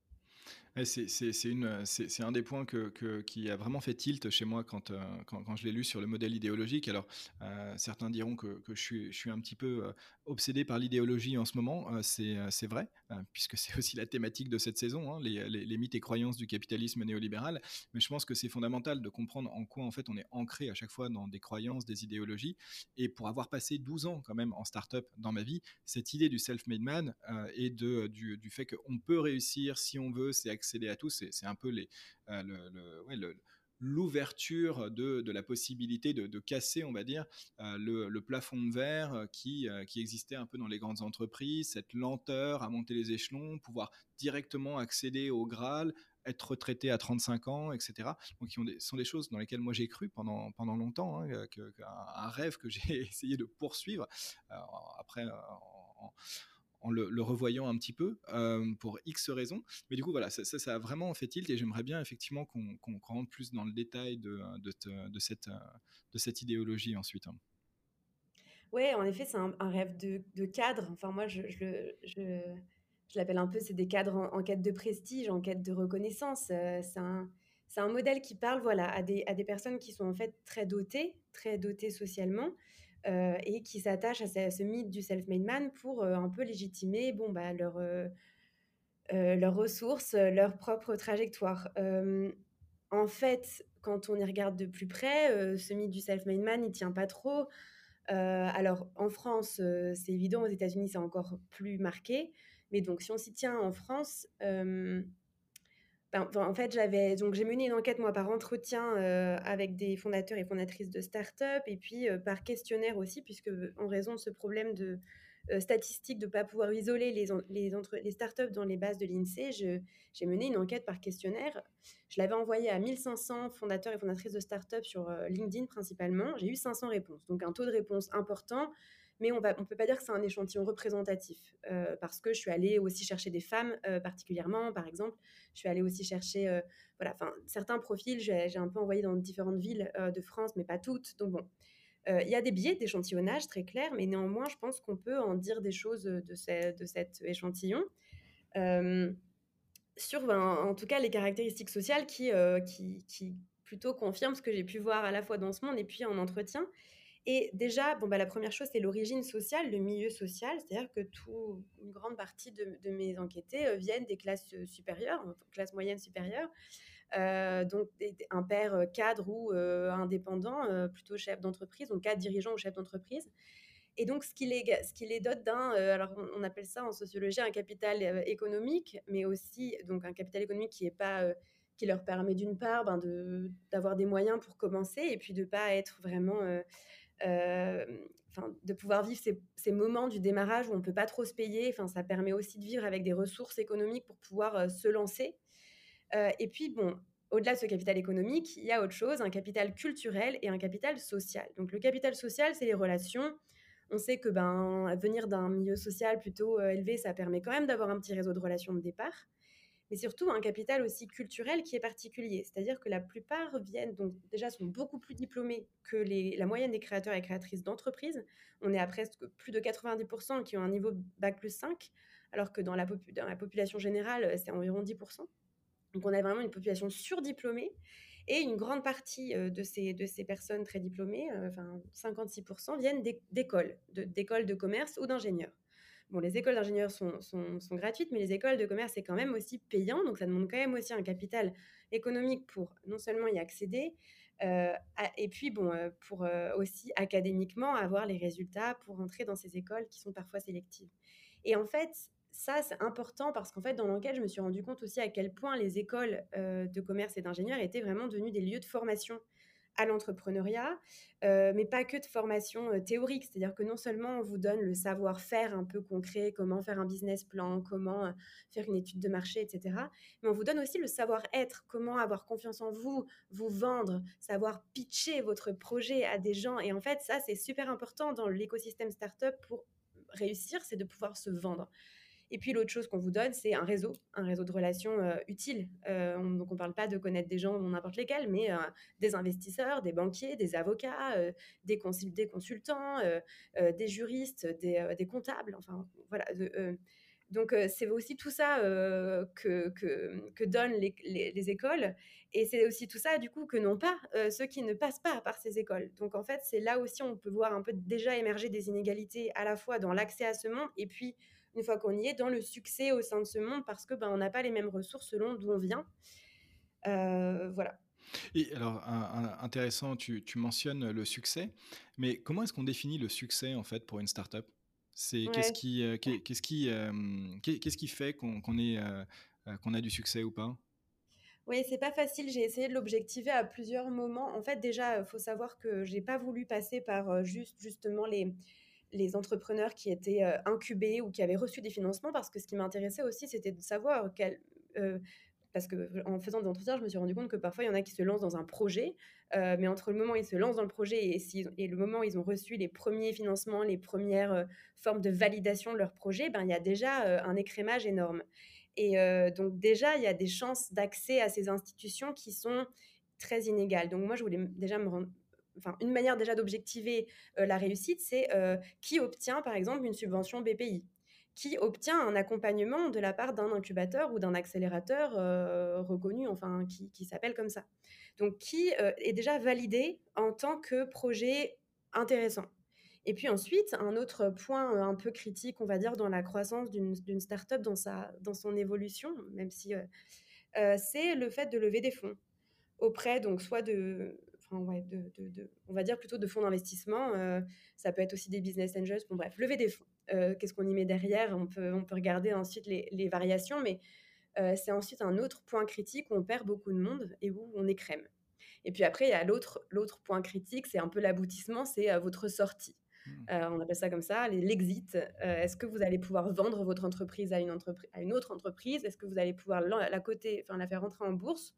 Ouais, c'est c'est- c'est une- c'est- c'est un des points que, que- qui a vraiment fait tilt chez moi quand, euh, quand, quand je l'ai lu sur le modèle idéologique. Alors, euh, certains diront que, que je, suis, je suis un petit peu euh, obsédé par l'idéologie en ce moment. Euh, c'est euh, c'est vrai, euh, puisque c'est aussi la thématique de cette saison, hein, les, les- les mythes et croyances du capitalisme néolibéral. Mais je pense que c'est fondamental de comprendre en quoi en fait on est ancré à chaque fois dans des croyances, des idéologies. Et pour avoir passé douze ans quand même en start-up dans ma vie, cette idée du self-made man euh, et de, du, du fait qu'on peut réussir si on veut, c'est accéder à tout, c'est, c'est un peu les, euh, le, le, ouais, le, l'ouverture de, de, la possibilité de, de casser, on va dire, euh, le, le, plafond de verre qui, euh, qui existait un peu dans les grandes entreprises, cette lenteur à monter les échelons, pouvoir directement accéder au Graal, être retraité à trente-cinq ans, et cetera. Donc, qui ont des, sont des choses dans lesquelles moi j'ai cru pendant, pendant longtemps, hein, que, que, un, un rêve que j'ai essayé de poursuivre. Alors, après, en, en le, le, revoyant un petit peu euh, pour X raisons. Mais du coup, voilà, ça, ça, ça a vraiment fait tilt et j'aimerais bien effectivement qu'on, qu'on rentre plus dans le détail de, de, de, cette, de cette idéologie ensuite. Ouais, en effet, c'est un, un rêve de, de cadre. Enfin, moi, je, je, je, je l'appelle un peu, c'est des cadres en, en quête de prestige, en quête de reconnaissance. Euh, c'est un, c'est un modèle qui parle, voilà, à des, à des personnes qui sont en fait très dotées, très dotées socialement, euh, et qui s'attachent à ce, ce mythe du self-made man pour euh, un peu légitimer, bon, bah, leur, euh, euh, leurs ressources, euh, leur propre trajectoire. Euh, en fait, quand on y regarde de plus près, euh, ce mythe du self-made man, il tient pas trop. Euh, alors, en France, euh, c'est évident, aux États-Unis, c'est encore plus marqué. Mais donc, si on s'y tient en France, euh, ben, enfin, en fait, j'avais donc j'ai mené une enquête moi par entretien euh, avec des fondateurs et fondatrices de start-up et puis euh, par questionnaire aussi, puisque en raison de ce problème de euh, statistique de ne pas pouvoir isoler les, en- les, entre, les start-up dans les bases de l'INSEE, je- j'ai mené une enquête par questionnaire. Je l'avais envoyée à mille cinq cents fondateurs et fondatrices de start-up sur euh, LinkedIn principalement. J'ai eu cinq cents réponses, donc un taux de réponse important. Mais on ne on peut pas dire que c'est un échantillon représentatif, euh, parce que je suis allée aussi chercher des femmes euh, particulièrement, par exemple. Je suis allée aussi chercher, euh, voilà, enfin, certains profils, j'ai, j'ai un peu envoyé dans différentes villes euh, de France, mais pas toutes. Donc bon, euh, il y a des biais d'échantillonnage très clairs, mais néanmoins, je pense qu'on peut en dire des choses de, ce- de cet échantillon. Euh, sur, ben, en tout cas, les caractéristiques sociales qui, euh, qui, qui plutôt confirment ce que j'ai pu voir à la fois dans ce monde et puis en entretien. Et déjà, bon, bah, la première chose, c'est l'origine sociale, le milieu social, c'est-à-dire que tout, une grande partie de, de mes enquêtés euh, viennent des classes euh, supérieures, enfin, classes moyennes supérieures, euh, donc des- des- un père euh, cadre ou euh, indépendant, euh, plutôt chef d'entreprise, donc cadre dirigeant ou chef d'entreprise. Et donc, ce qui les, ce qui les dote d'un, euh, alors on, on appelle ça en sociologie un capital euh, économique, mais aussi donc un capital économique qui est pas, euh, qui leur permet d'une part ben, de, d'avoir des moyens pour commencer et puis de pas être vraiment euh, euh, enfin, de pouvoir vivre ces, ces moments du démarrage où on ne peut pas trop se payer. Enfin, ça permet aussi de vivre avec des ressources économiques pour pouvoir euh, se lancer. Euh, et puis, bon, au-delà de ce capital économique, il y a autre chose, un capital culturel et un capital social. Donc, le capital social, c'est les relations. On sait que ben, venir d'un milieu social plutôt euh, élevé, ça permet quand même d'avoir un petit réseau de relations de départ, mais surtout un capital aussi culturel qui est particulier. C'est-à-dire que la plupart viennent, donc déjà sont beaucoup plus diplômés que les, la moyenne des créateurs et créatrices d'entreprises. On est à presque plus de quatre-vingt-dix pour cent qui ont un niveau bac plus cinq, alors que dans la, popu- dans la population générale, c'est environ dix pour cent. Donc on a vraiment une population surdiplômée. Et une grande partie euh, de, ces, de ces personnes très diplômées, euh, enfin cinquante-six pour cent, viennent d'écoles, de, d'écoles de commerce ou d'ingénieurs. Bon, les écoles d'ingénieurs sont, sont, sont gratuites, mais les écoles de commerce, c'est quand même aussi payant, donc ça demande quand même aussi un capital économique pour non seulement y accéder, euh, à, et puis bon, euh, pour euh, aussi académiquement avoir les résultats pour entrer dans ces écoles qui sont parfois sélectives. Et en fait, ça, c'est important parce qu'en fait, dans l'enquête, je me suis rendu compte aussi à quel point les écoles euh, de commerce et d'ingénieurs étaient vraiment devenues des lieux de formation à l'entrepreneuriat, euh, mais pas que de formation euh, théorique. C'est-à-dire que non seulement on vous donne le savoir-faire un peu concret, comment faire un business plan, comment euh, faire une étude de marché, et cetera, mais on vous donne aussi le savoir-être, comment avoir confiance en vous, vous vendre, savoir pitcher votre projet à des gens. Et en fait, ça, c'est super important dans l'écosystème startup pour réussir, c'est de pouvoir se vendre. Et puis l'autre chose qu'on vous donne, c'est un réseau, un réseau de relations euh, utile. Euh, on, donc on ne parle pas de connaître des gens, n'importe lesquels, mais euh, des investisseurs, des banquiers, des avocats, euh, des, consul- des consultants, euh, euh, des juristes, des, euh, des comptables. Enfin voilà. De, euh, donc euh, c'est aussi tout ça euh, que, que, que donnent les, les, les écoles. Et c'est aussi tout ça, du coup, que n'ont pas euh, ceux qui ne passent pas par ces écoles. Donc en fait, c'est là aussi on peut voir un peu déjà émerger des inégalités à la fois dans l'accès à ce monde et puis une fois qu'on y est, dans le succès au sein de ce monde, parce que ben, on n'a pas les mêmes ressources selon d'où on vient. Euh, voilà. Et alors, un- un- intéressant, tu, tu mentionnes le succès, mais comment est-ce qu'on définit le succès en fait pour une startup? C'est qu'est-ce Ouais. qui, euh, qu'est- qu'est-ce qui, euh, qu'est- qu'est-ce qui fait qu'on qu'on ait, euh, euh, qu'on a du succès ou pas? Oui, c'est pas facile. J'ai essayé de l'objectiver à plusieurs moments. En fait, déjà, il faut savoir que j'ai pas voulu passer par euh, juste justement les les entrepreneurs qui étaient euh, incubés ou qui avaient reçu des financements, parce que ce qui m'intéressait aussi, c'était de savoir quel, euh, parce que en faisant des entretiens, je me suis rendu compte que parfois il y en a qui se lancent dans un projet, euh, mais entre le moment où ils se lancent dans le projet et, si- et le moment où ils ont reçu les premiers financements, les premières euh, formes de validation de leur projet, ben, il y a déjà euh, un écrémage énorme. Et euh, donc déjà, il y a des chances d'accès à ces institutions qui sont très inégales. Donc moi, je voulais déjà me rendre... Enfin, une manière déjà d'objectiver euh, la réussite, c'est euh, qui obtient, par exemple, une subvention B P I, qui obtient un accompagnement de la part d'un incubateur ou d'un accélérateur euh, reconnu, enfin, qui, qui s'appelle comme ça. Donc, qui euh, est déjà validé en tant que projet intéressant. Et puis ensuite, un autre point euh, un peu critique, on va dire, dans la croissance d'une d'une startup, dans, sa, dans son évolution, même si euh, euh, c'est le fait de lever des fonds auprès, donc soit de, enfin, ouais, de, de, de- on va dire plutôt de fonds d'investissement. Euh, ça peut être aussi des business angels. Bon, bref, lever des fonds. Euh, Qu'est-ce qu'on y met derrière? On peut, on peut regarder ensuite les, les variations, mais euh, c'est ensuite un autre point critique où on perd beaucoup de monde et où on écrème. Et puis après, il y a l'autre, l'autre point critique, c'est un peu l'aboutissement, c'est euh, votre sortie. Hmm. Euh, on appelle ça comme ça, les- l'exit. Euh, est-ce que vous allez pouvoir vendre votre entreprise à une, entreprise, à une autre entreprise? Est-ce que vous allez pouvoir la, la, coter, enfin, la faire rentrer en bourse?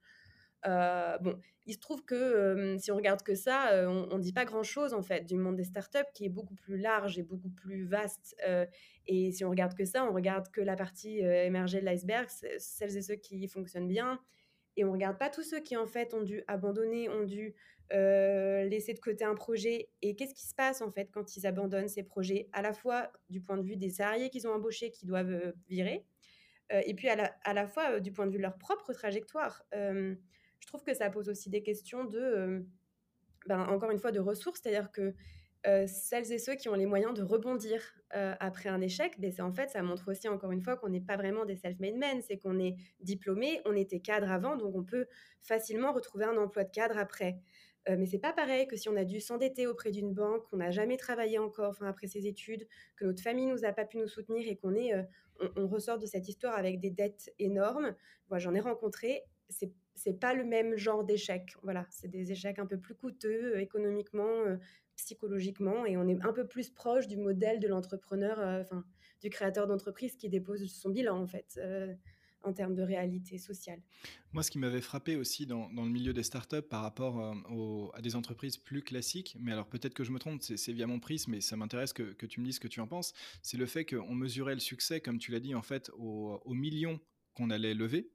Euh, bon, il se trouve que euh, si on regarde que ça, euh, on ne dit pas grand-chose en fait du monde des startups qui est beaucoup plus large et beaucoup plus vaste. Euh, et si on regarde que ça, on regarde que la partie euh, émergée de l'iceberg, celles et ceux qui fonctionnent bien. Et on regarde pas tous ceux qui en fait ont dû abandonner, ont dû euh, laisser de côté un projet. Et qu'est-ce qui se passe en fait quand ils abandonnent ces projets, à la fois du point de vue des salariés qu'ils ont embauchés qui doivent euh, virer, euh, et puis à la, à la fois euh, du point de vue de leur propre trajectoire. Euh, je trouve que ça pose aussi des questions de, euh, ben, encore une fois, de ressources, c'est-à-dire que euh, celles et ceux qui ont les moyens de rebondir euh, après un échec, ben, c'est en fait, ça montre aussi encore une fois qu'on n'est pas vraiment des self-made men, c'est qu'on est diplômé, on était cadre avant, donc on peut facilement retrouver un emploi de cadre après. Euh, mais c'est pas pareil que si on a dû s'endetter auprès d'une banque, qu'on n'a jamais travaillé encore, enfin après ses études, que notre famille nous a pas pu nous soutenir et qu'on est, euh, on, on ressort de cette histoire avec des dettes énormes. Moi, j'en ai rencontré. C'est c'est pas le même genre d'échec. Voilà, c'est des échecs un peu plus coûteux euh, économiquement, euh, psychologiquement, et on est un peu plus proche du modèle de l'entrepreneur, euh, enfin du créateur d'entreprise qui dépose son bilan en fait, euh, en termes de réalité sociale. Moi, ce qui m'avait frappé aussi dans, dans le milieu des startups par rapport euh, aux- à des entreprises plus classiques, mais alors peut-être que je me trompe, c'est c'est via mon prisme, mais ça m'intéresse que, que tu me dises ce que tu en penses, c'est le fait qu'on mesurait le succès, comme tu l'as dit, en fait, au- aux millions qu'on allait lever,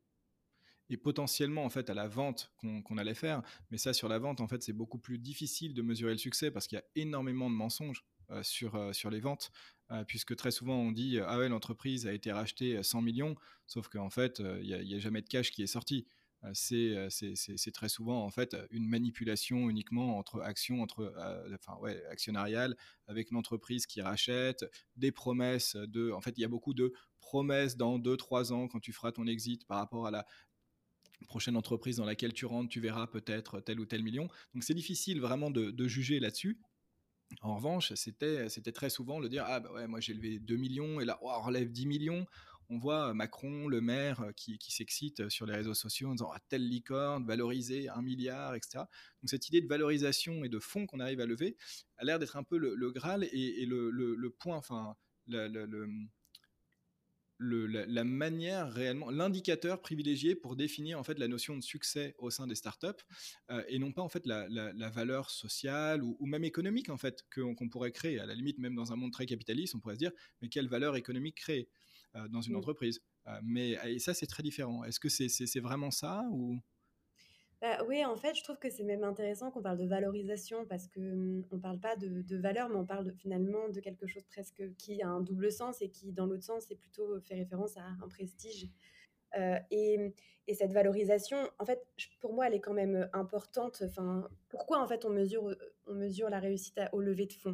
et potentiellement en fait à la vente qu'on qu'on allait faire. Mais ça, sur la vente, en fait, c'est beaucoup plus difficile de mesurer le succès parce qu'il y a énormément de mensonges euh, sur, euh, sur les ventes, euh, puisque très souvent on dit euh, ah ouais, l'entreprise a été rachetée à cent millions, sauf qu'en fait, euh, il n'y a, il y a jamais de cash qui est sorti. euh, c'est, euh, c'est, c'est, c'est très souvent en fait une manipulation uniquement entre actions, entre, euh, enfin ouais, actionnariales avec l'entreprise qui rachète, des promesses de, en fait, il y a beaucoup de promesses dans deux trois ans quand tu feras ton exit par rapport à la prochaine entreprise dans laquelle tu rentres, tu verras peut-être tel ou tel million. Donc c'est difficile vraiment de, de juger là-dessus. En revanche, c'était, c'était très souvent le dire ah bah ouais, moi j'ai levé deux millions et là oh, on relève dix millions. On voit Macron, le maire, qui, qui s'excite sur les réseaux sociaux en disant ah, telle licorne, valorisée un milliard, et cetera. Donc cette idée de valorisation et de fonds qu'on arrive à lever a l'air d'être un peu le, le Graal et, et le, le, le point, enfin, le, le, le le, la, la, manière réellement, l'indicateur privilégié pour définir en fait la notion de succès au sein des startups euh, et non pas en fait la, la, la valeur sociale ou, ou même économique en fait qu'on, qu'on pourrait créer. À la limite, même dans un monde très capitaliste, on pourrait se dire mais quelle valeur économique créer euh, dans une Mmh. entreprise euh, mais et ça c'est très différent. Est-ce que c'est, c'est, c'est vraiment ça ou Bah, oui, en fait, je trouve que c'est même intéressant qu'on parle de valorisation parce que, mmh, on parle pas de de valeur, mais on parle de finalement de quelque chose presque qui a un double sens et qui, dans l'autre sens, c'est plutôt fait référence à un prestige. Heu et mmh et cette valorisation, en fait, j pour moi, elle est quand même, heu, importante. Enfin, pourquoi, en fait, on mesure, heu, on mesure la réussite à aux levées de fonds?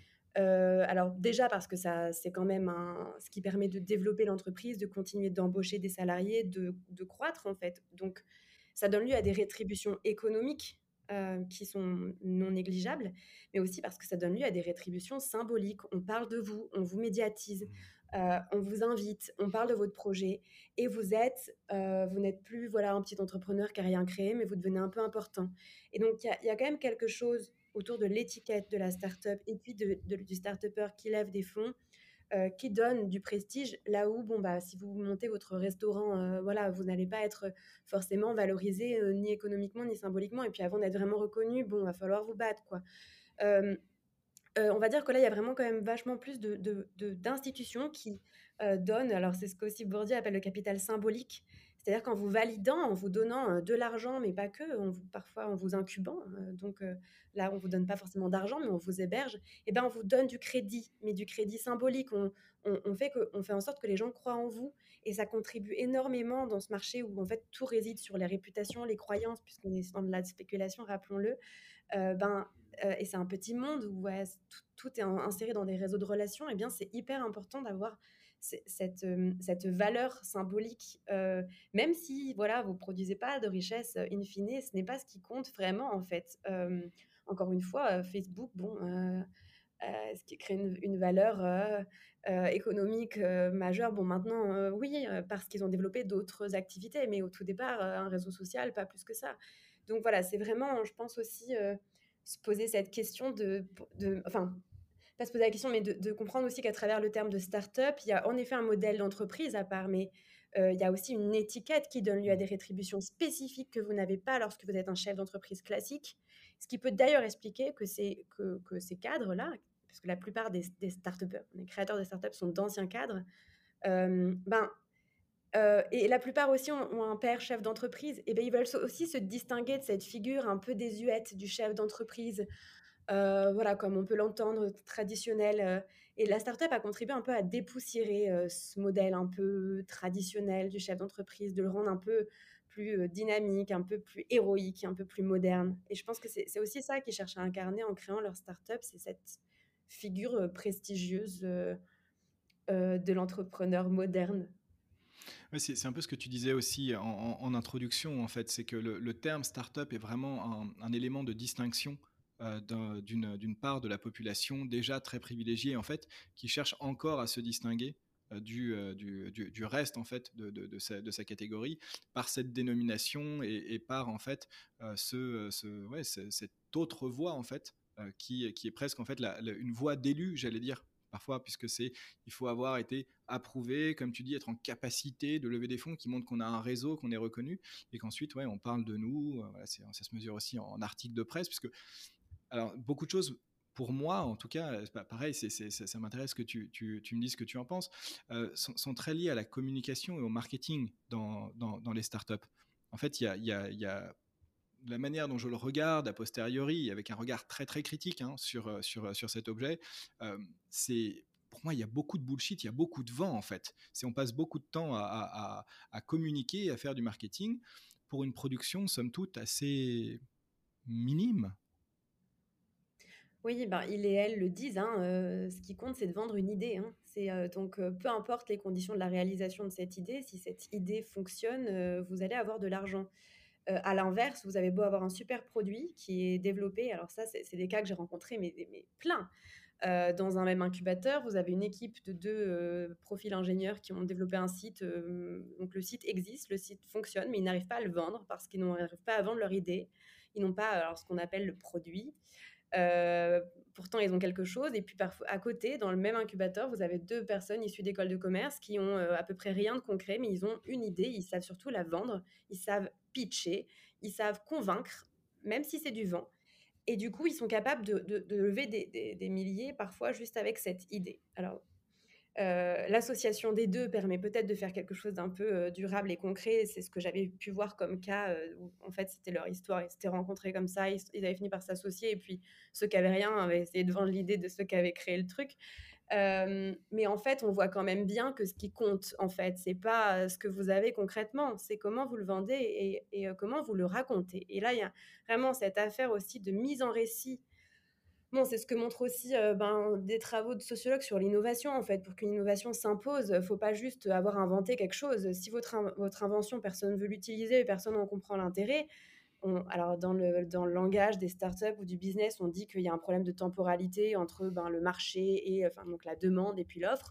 Heu, alors déjà parce que ça c'est quand même un ce qui permet de développer l'entreprise, de continuer d'embaucher des salariés, de de croître, en fait. Donc ça donne lieu à des rétributions économiques, heu, qui sont non négligeables, mais aussi parce que ça donne lieu à des rétributions symboliques. On parle de vous, on vous médiatise, heu, on vous invite, on parle de votre projet et vous êtes, heu, vous n'êtes plus, voilà, un petit entrepreneur qui a rien créé, mais vous devenez un peu important et donc il y a il y a quand même quelque chose autour de l'étiquette de la start-up et puis de de du start-upper qui lève des fonds, heu, qui donne du prestige. Là où, bon, bah, si vous montez votre restaurant, heu, voilà, vous n'allez pas être forcément valorisé, heu, ni économiquement ni symboliquement et puis avant d'être vraiment reconnu, bon, va falloir vous battre, quoi. Hem, heu, on va dire que là, il y a vraiment quand même vachement plus de de de d'institutions qui, heu, donnent alors c'est ce qu'aussi Bourdieu appelle le capital symbolique. C'est-à-dire qu'en vous validant, en vous donnant, heu, de l'argent, mais pas que, en vous parfois en vous incubant, heu, donc heu, là, on vous donne pas forcément d'argent, mais on vous héberge et ben, on vous donne du crédit, mais du crédit symbolique. On on on fait que on fait en sorte que les gens croient en vous et ça contribue énormément dans ce marché où en fait tout réside sur les réputations, les croyances, puisqu'on est dans de la spéculation, rappelons-le. Heu, ben, heu et c'est un petit monde où ouais, tout tout est in inséré dans des réseaux de relations et bien, c'est hyper important d'avoir c cette, hem, cette valeur symbolique, heu, même si voilà, vous produisez pas de richesse, heu, in fine, ce n'est pas ce qui compte vraiment en fait. Hem, encore une fois, heu, Facebook, bon, heu heu, ce qui crée une une valeur, heu heu, économique, heu, majeure. Bon maintenant, heu, oui, heu, parce qu'ils ont développé d'autres activités, mais au tout départ, heu, un réseau social, pas plus que ça. Donc voilà, c'est vraiment, je pense aussi, heu, se poser cette question de de enfin, pas se poser la question, mais de de comprendre aussi qu'à travers le terme de start-up, il y a en effet un modèle d'entreprise à part, mais heu, il y a aussi une étiquette qui donne lieu à des rétributions spécifiques que vous n'avez pas lorsque vous êtes un chef d'entreprise classique. Ce qui peut d'ailleurs expliquer que ces que que ces cadres-là, parce que la plupart des des start-upers, des créateurs de start-up sont d'anciens cadres, hem, ben, heu et la plupart aussi ont ont un père chef d'entreprise et ben, ils veulent se aussi se distinguer de cette figure un peu désuète du chef d'entreprise, heu, voilà, comme on peut l'entendre, traditionnel, heu et la start-up a contribué un peu à dépoussiérer, heu, ce modèle un peu traditionnel du chef d'entreprise, de le rendre un peu plus, heu, dynamique, un peu plus héroïque, un peu plus moderne et je pense que c'est c'est aussi ça qu'ils cherchent à incarner en créant leur start-up, c'est cette figure, heu, prestigieuse, heu heu, de l'entrepreneur moderne. Ouais, c'est, c'est un peu ce que tu disais aussi en, en- en introduction, en fait, c'est que le, le terme startup est vraiment un, un élément de distinction euh, d'un- d'une, d'une part de la population déjà très privilégiée, en fait, qui cherche encore à se distinguer euh, du, euh, du, du- du reste, en fait, de, de- de sa, de sa catégorie, par cette dénomination et, et par, en fait, euh, ce, ce- ouais, ce- cette autre voie, en fait, euh, qui, qui est presque, en fait, la- la- une voie d'élu, j'allais dire, parfois, puisque c'est il faut avoir été approuvé, comme tu dis, être en capacité de lever des fonds qui montrent qu'on a un réseau, qu'on est reconnu, et qu'ensuite, ouais, on parle de nous. Euh, voilà, c'est, ça se mesure aussi en, en articles de presse, puisque alors beaucoup de choses. Pour moi, en tout cas, c'est pas pareil, c'est, c'est, ça, ça m'intéresse que tu, tu, tu me dises ce que tu en penses, euh, sont, sont très liées à la communication et au marketing dans, dans, dans les startups. En fait, il y a, il y a, il y a la manière dont je le regarde a posteriori, avec un regard très très critique hein, sur, euh, sur, sur cet objet, euh, c'est pour moi il y a beaucoup de bullshit, il y a beaucoup de vent en fait. C'est on passe beaucoup de temps à, à, à communiquer, à faire du marketing pour une production, somme toute, assez minime. Oui, ben, il et elle le disent, hein, heu, ce qui compte, c'est de vendre une idée, hein. C'est, heu, donc heu, peu importe les conditions de la réalisation de cette idée, si cette idée fonctionne, heu, vous allez avoir de l'argent. Heu, à l'inverse, vous avez beau avoir un super produit qui est développé, alors ça, c'est c'est des cas que j'ai rencontrés, mais mais plein. Heu, dans un même incubateur, vous avez une équipe de deux heu, profils ingénieurs qui ont développé un site, hem, donc le site existe, le site fonctionne, mais ils n'arrivent pas à le vendre parce qu'ils n'arrivent pas à vendre leur idée. Ils n'ont pas, alors, ce qu'on appelle le produit. Heu, pourtant, ils ont quelque chose et puis parfois à côté, dans le même incubateur, vous avez deux personnes issues d'écoles de commerce qui ont, heu, à peu près rien de concret, mais ils ont une idée, ils savent surtout la vendre, ils savent pitcher, ils savent convaincre, même si c'est du vent et du coup, ils sont capables de de de lever des des des milliers parfois juste avec cette idée. Alors, Heu, l'association des deux permet peut-être de faire quelque chose d'un peu, heu, durable et concret. C'est ce que j'avais pu voir comme cas, heu, où en fait, c'était leur histoire. Ils s'étaient rencontrés comme ça, ils s ils avaient fini par s'associer et puis ceux qui avaient rien avaient essayé de vendre l'idée de ceux qui avaient créé le truc. Hem, mais en fait, on voit quand même bien que ce qui compte, en fait, c'est pas, heu, ce que vous avez concrètement, c'est comment vous le vendez et et heu, comment vous le racontez et là, il y a vraiment cette affaire aussi de mise en récit. Bon, c'est ce que montrent aussi, heu, ben, des travaux de sociologues sur l'innovation, en fait. Pour qu'une innovation s'impose, il faut pas juste avoir inventé quelque chose. Si votre in votre invention, personne ne veut l'utiliser, personne n'en comprend l'intérêt, on alors dans le dans le langage des startups ou du business, on dit qu'il y a un problème de temporalité entre, ben, le marché et enfin, donc la demande et puis l'offre.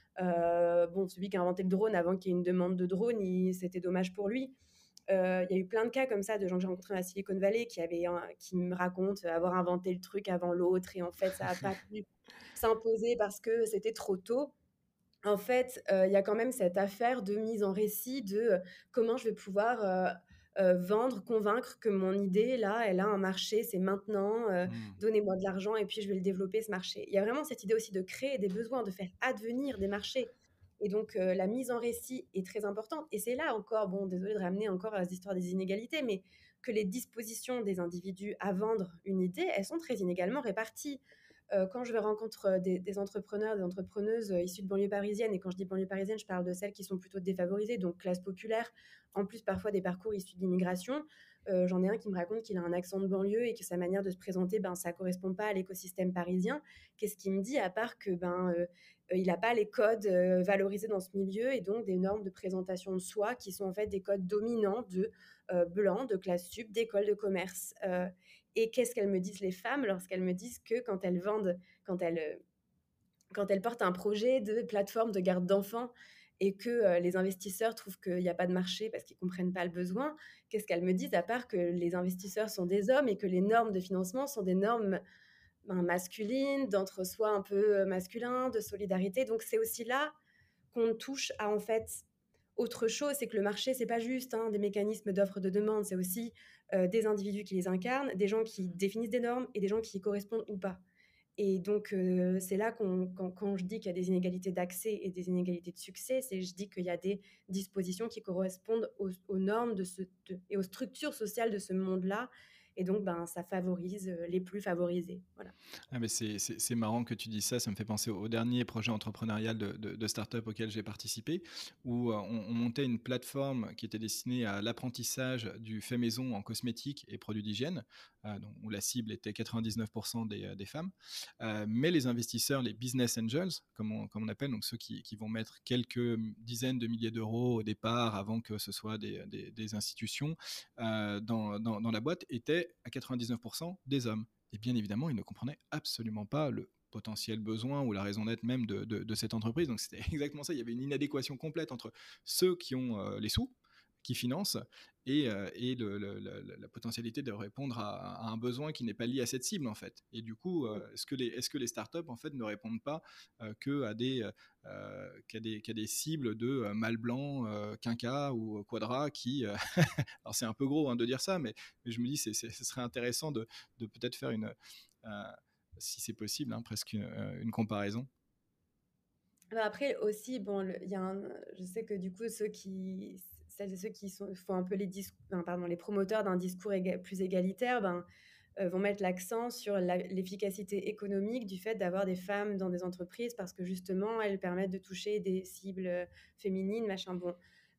Heu, bon, celui qui a inventé le drone avant qu'il y ait une demande de drone, il c'était dommage pour lui. Heu, il y a eu plein de cas comme ça de gens que j'ai rencontrés dans la Silicon Valley qui avaient un qui me racontent avoir inventé le truc avant l'autre et en fait, ça a pas pu s'imposer parce que c'était trop tôt. En fait, heu, il y a quand même cette affaire de mise en récit de, heu, comment je vais pouvoir, heu heu, vendre, convaincre que mon idée là, elle a un marché, c'est maintenant, heu, Mmh. donnez-moi de l'argent et puis je vais le développer ce marché. Il y a vraiment cette idée aussi de créer des besoins, de faire advenir des marchés et donc heu, la mise en récit est très importante et c'est là encore, bon désolée de ramener encore à l'histoire des inégalités, mais que les dispositions des individus à vendre une idée, elles sont très inégalement réparties. Heu, quand je vais rencontre, des des entrepreneurs, des entrepreneuses, heu, issues de banlieue parisienne et quand je dis banlieue parisienne, je parle de celles qui sont plutôt défavorisées, donc classe populaire, en plus parfois des parcours issus de l'immigration. Heu, j'en ai un qui me raconte qu'il a un accent de banlieue et que sa manière de se présenter, ben, ça correspond pas à l'écosystème parisien. Qu'est-ce qu'il me dit? À part que, ben, heu, heu, il a pas les codes, heu, valorisés dans ce milieu et donc des normes de présentation de soi qui sont en fait des codes dominants de, heu, blancs, de classe sup, d'école de commerce. Heu et qu'est-ce qu'elles me disent les femmes lorsqu'elles me disent que quand elles vendent, quand elles, heu, quand elles portent un projet de plateforme de garde d'enfants et que, heu, les investisseurs trouvent qu'il y a pas de marché parce qu'ils comprennent pas le besoin, qu'est-ce qu'elles me disent à part que les investisseurs sont des hommes et que les normes de financement sont des normes, ben, masculines, d'entre-soi un peu, heu, masculin, de solidarité. Donc c'est aussi là qu'on touche à, en fait, autre chose. C'est que le marché, c'est pas juste, hein, des mécanismes d'offre de demande, c'est aussi, heu, des individus qui les incarnent, des gens qui définissent des normes et des gens qui y correspondent ou pas. Et donc, heu, c'est là qu'on quand quand je dis qu'il y a des inégalités d'accès et des inégalités de succès, c'est je dis qu'il y a des dispositions qui correspondent aux aux normes de ce de et aux structures sociales de ce monde-là et donc ben, ça favorise, heu, les plus favorisés. Voilà. Ah mais c'est c'est c'est marrant que tu dises ça, ça me fait penser au dernier projet entrepreneurial de de de start-up auquel j'ai participé, où, heu, on on montait une plateforme qui était destinée à l'apprentissage du fait maison en cosmétiques et produits d'hygiène, heu, donc où la cible était quatre-vingt-dix-neuf des, heu, des femmes. Heu, mais les investisseurs, les business angels, comme on comme on appelle, donc ceux qui qui vont mettre quelques, dizaines de milliers d'euros au départ avant que ce soit des des des institutions, heu, dans dans dans la boîte, étaient à quatre-vingt-dix-neuf des hommes. Et bien évidemment, ils ne comprenaient absolument pas le potentiel besoin ou la raison d'être même de, de- de cette entreprise. Donc c'était exactement ça. Il y avait une inadéquation complète entre ceux qui ont euh, les sous, qui financent, et, euh, et le- le- le- la potentialité de répondre à, à un besoin qui n'est pas lié à cette cible en fait. Et du coup, euh, est-ce que les, est-ce que les startups en fait ne répondent pas euh, que à des, euh, qu'à des, qu'à des cibles de euh, mâles blancs, euh, quinquas ou quadras qui, euh, alors c'est un peu gros hein, de dire ça, mais, mais je me dis c'est, c'est, ce serait intéressant de, de peut-être faire une, euh, si c'est possible, hein, presque une, euh, une comparaison. Bah, après aussi, bon, le il y a un je sais que du coup, ceux qui celles et ceux qui sont font un peu les dis enfin, pardon, les promoteurs d'un discours éga plus égalitaire, ben, heu, vont mettre l'accent sur la l'efficacité économique du fait d'avoir des femmes dans des entreprises parce que justement, elles permettent de toucher des cibles, heu, féminines, machin. Bon,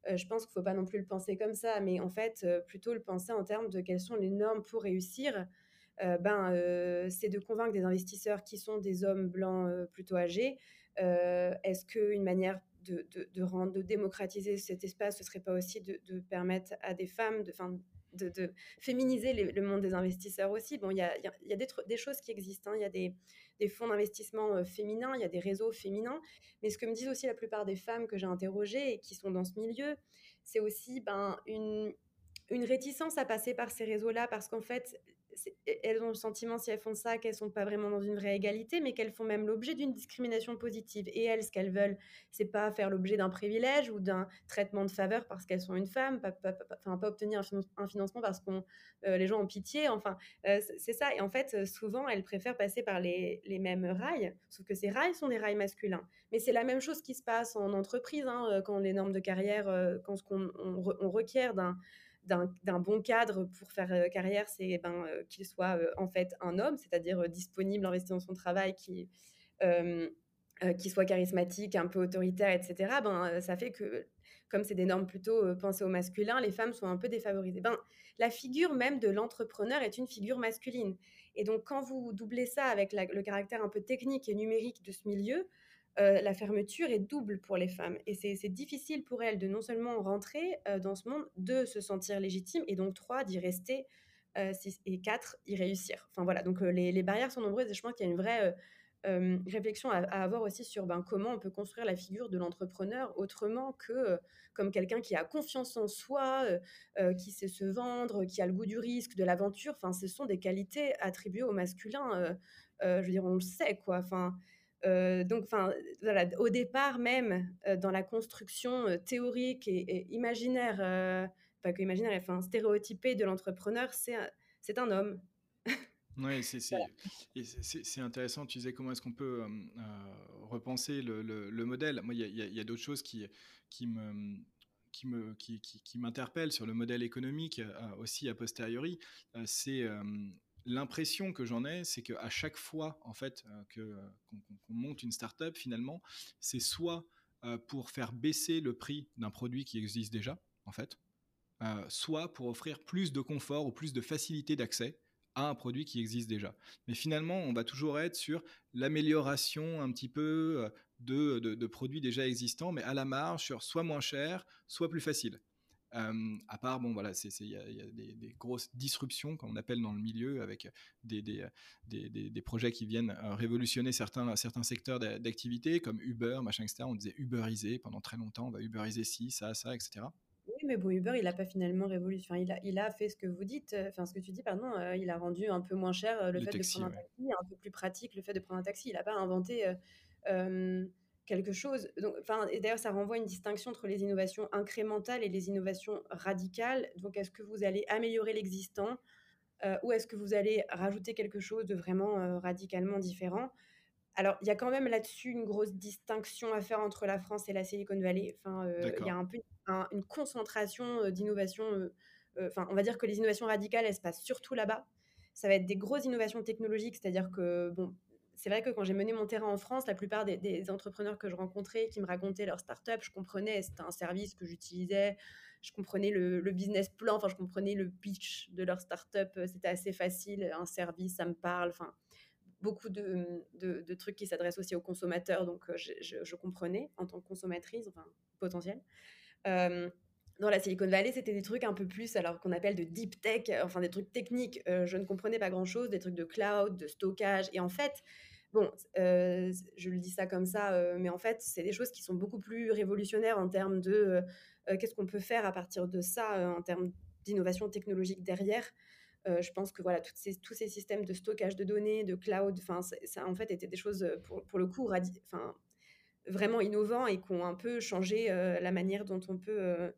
Heu, je pense qu'il faut pas non plus le penser comme ça, mais en fait, heu, plutôt le penser en termes de quelles sont les normes pour réussir. Heu, ben, heu, c'est de convaincre des investisseurs qui sont des hommes blancs, heu, plutôt âgés. Heu, est-ce qu'une manière de de de rendre de démocratiser cet espace, ce serait pas aussi de de permettre à des femmes de enfin, de de féminiser les le monde des investisseurs aussi? Bon, il y a il y a il y a des tr des choses qui existent, hein. Il y a des des fonds d'investissement, heu, féminins, il y a des réseaux féminins. Mais ce que me disent aussi la plupart des femmes que j'ai interrogées et qui sont dans ce milieu, c'est aussi, ben, une une réticence à passer par ces réseaux-là parce qu'en fait, c'est elles ont le sentiment, si elles font ça, qu'elles sont pas vraiment dans une vraie égalité, mais qu'elles font même l'objet d'une discrimination positive. Et elles, ce qu'elles veulent, c'est pas faire l'objet d'un privilège ou d'un traitement de faveur parce qu'elles sont une femme, pas pas pas enfin, pas obtenir un finan un financement parce qu'on, heu, les gens ont pitié, enfin, heu, c'est c'est ça. Et en fait, heu, souvent, elles préfèrent passer par les les mêmes rails, sauf que ces rails sont des rails masculins. Mais c'est la même chose qui se passe en entreprise, hein, heu, quand les normes de carrière, heu, quand ce qu'on on re on requiert d'un d'un d'un bon cadre pour faire, heu, carrière, c'est, ben, heu, qu'il soit, heu, en fait, un homme, c'est-à-dire, heu, disponible, investi dans son travail, qui, hem, heu, qui soit charismatique, un peu autoritaire et cetera. Ben, heu, ça fait que, comme c'est des normes plutôt, heu, pensées au masculin, les femmes sont un peu défavorisées. Ben, la figure même de l'entrepreneur est une figure masculine et donc quand vous doublez ça avec la le caractère un peu technique et numérique de ce milieu, heu, la fermeture est double pour les femmes et c'est c'est difficile pour elles de non seulement rentrer, heu, dans ce monde, deux se sentir légitimes et donc trois d'y rester, heu, six et quatre y réussir. Enfin voilà, donc heu, les les barrières sont nombreuses et je pense qu'il y a une vraie, heu, hem, réflexion à à avoir aussi sur, ben, comment on peut construire la figure de l'entrepreneur autrement que, heu, comme quelqu'un qui a confiance en soi, heu heu, qui sait se vendre, qui a le goût du risque, de l'aventure. Enfin, ce sont des qualités attribuées au masculin, heu heu, je veux dire, on le sait quoi. Enfin, Heu, donc enfin, voilà, au départ même, heu, dans la construction, heu, théorique et et imaginaire, heu, pas que imaginaire, enfin stéréotypée de l'entrepreneur, c'est un c'est un homme. Ouais, c'est c'est et c'est c'est c'est intéressant. Tu disais comment est-ce qu'on peut, hem, heu, repenser le le le modèle. Moi, il y a il y a il y a d'autres choses qui qui me qui me qui qui qui m'interpellent sur le modèle économique, heu, aussi a posteriori. Heu, c'est, hem, l'impression que j'en ai, c'est qu'à chaque fois, en fait, heu, que, heu, qu'on qu'on qu'on monte une start-up, finalement, c'est soit, heu, pour faire baisser le prix d'un produit qui existe déjà, en fait, euh, soit pour offrir plus de confort ou plus de facilité d'accès à un produit qui existe déjà. Mais finalement, on va toujours être sur l'amélioration un petit peu euh, de, de, de produits déjà existants, mais à la marge sur soit moins cher, soit plus facile. Euh, à part, bon, voilà, il y a, y a des, des grosses disruptions, comme on appelle dans le milieu, avec des, des, des, des, des projets qui viennent euh, révolutionner certains, certains secteurs d'activité, comme Uber, machin, et cetera. On disait Uberiser pendant très longtemps, on va Uberiser ci, ça, ça, et cetera. Oui, mais bon, Uber, il a pas finalement révolu enfin, il a il a fait ce que vous dites, heu, enfin ce que tu dis pardon, heu, il a rendu un peu moins cher, heu, le Les fait de prendre taxis, un ouais. taxi, un peu plus pratique le fait de prendre un taxi. Il a pas inventé, heu, hem, quelque chose donc enfin et d'ailleurs ça renvoie à une distinction entre les innovations incrémentales et les innovations radicales. Donc est-ce que vous allez améliorer l'existant, heu, ou est-ce que vous allez rajouter quelque chose de vraiment, heu, radicalement différent? Alors, il y a quand même là-dessus une grosse distinction à faire entre la France et la Silicon Valley. Enfin, heu, il y a D'accord. un peu un une concentration, heu, d'innovations, heu heu, enfin, on va dire que les innovations radicales, elles se passent surtout là-bas. Ça va être des grosses innovations technologiques, c'est-à-dire que, bon, c'est vrai que quand j'ai mené mon terrain en France, la plupart des des entrepreneurs que je rencontrais qui me racontaient leur start-up, je comprenais, c'était un service que j'utilisais, je comprenais le le business plan, enfin, je comprenais le pitch de leur start-up, heu, c'était assez facile, un service, ça me parle, enfin beaucoup de, de, de trucs qui s'adressent aussi aux consommateurs, donc euh, je, je, je comprenais en tant que consommatrice, enfin potentielle. Euh, dans la Silicon Valley, c'était des trucs un peu plus, alors qu'on appelle de deep tech, euh, enfin des trucs techniques. Euh, je ne comprenais pas grand-chose, des trucs de cloud, de stockage. Et en fait, bon, euh, je le dis ça comme ça, euh, mais en fait, c'est des choses qui sont beaucoup plus révolutionnaires en termes de euh, euh, qu'est-ce qu'on peut faire à partir de ça, euh, en termes d'innovation technologique derrière. Euh, je pense que voilà, toutes ces, tous ces systèmes de stockage de données, de cloud, enfin, ça, ça, en fait étaient des choses euh, pour, pour le coup radi- enfin, vraiment innovants et qui ont un peu changé euh, la manière dont on peut euh,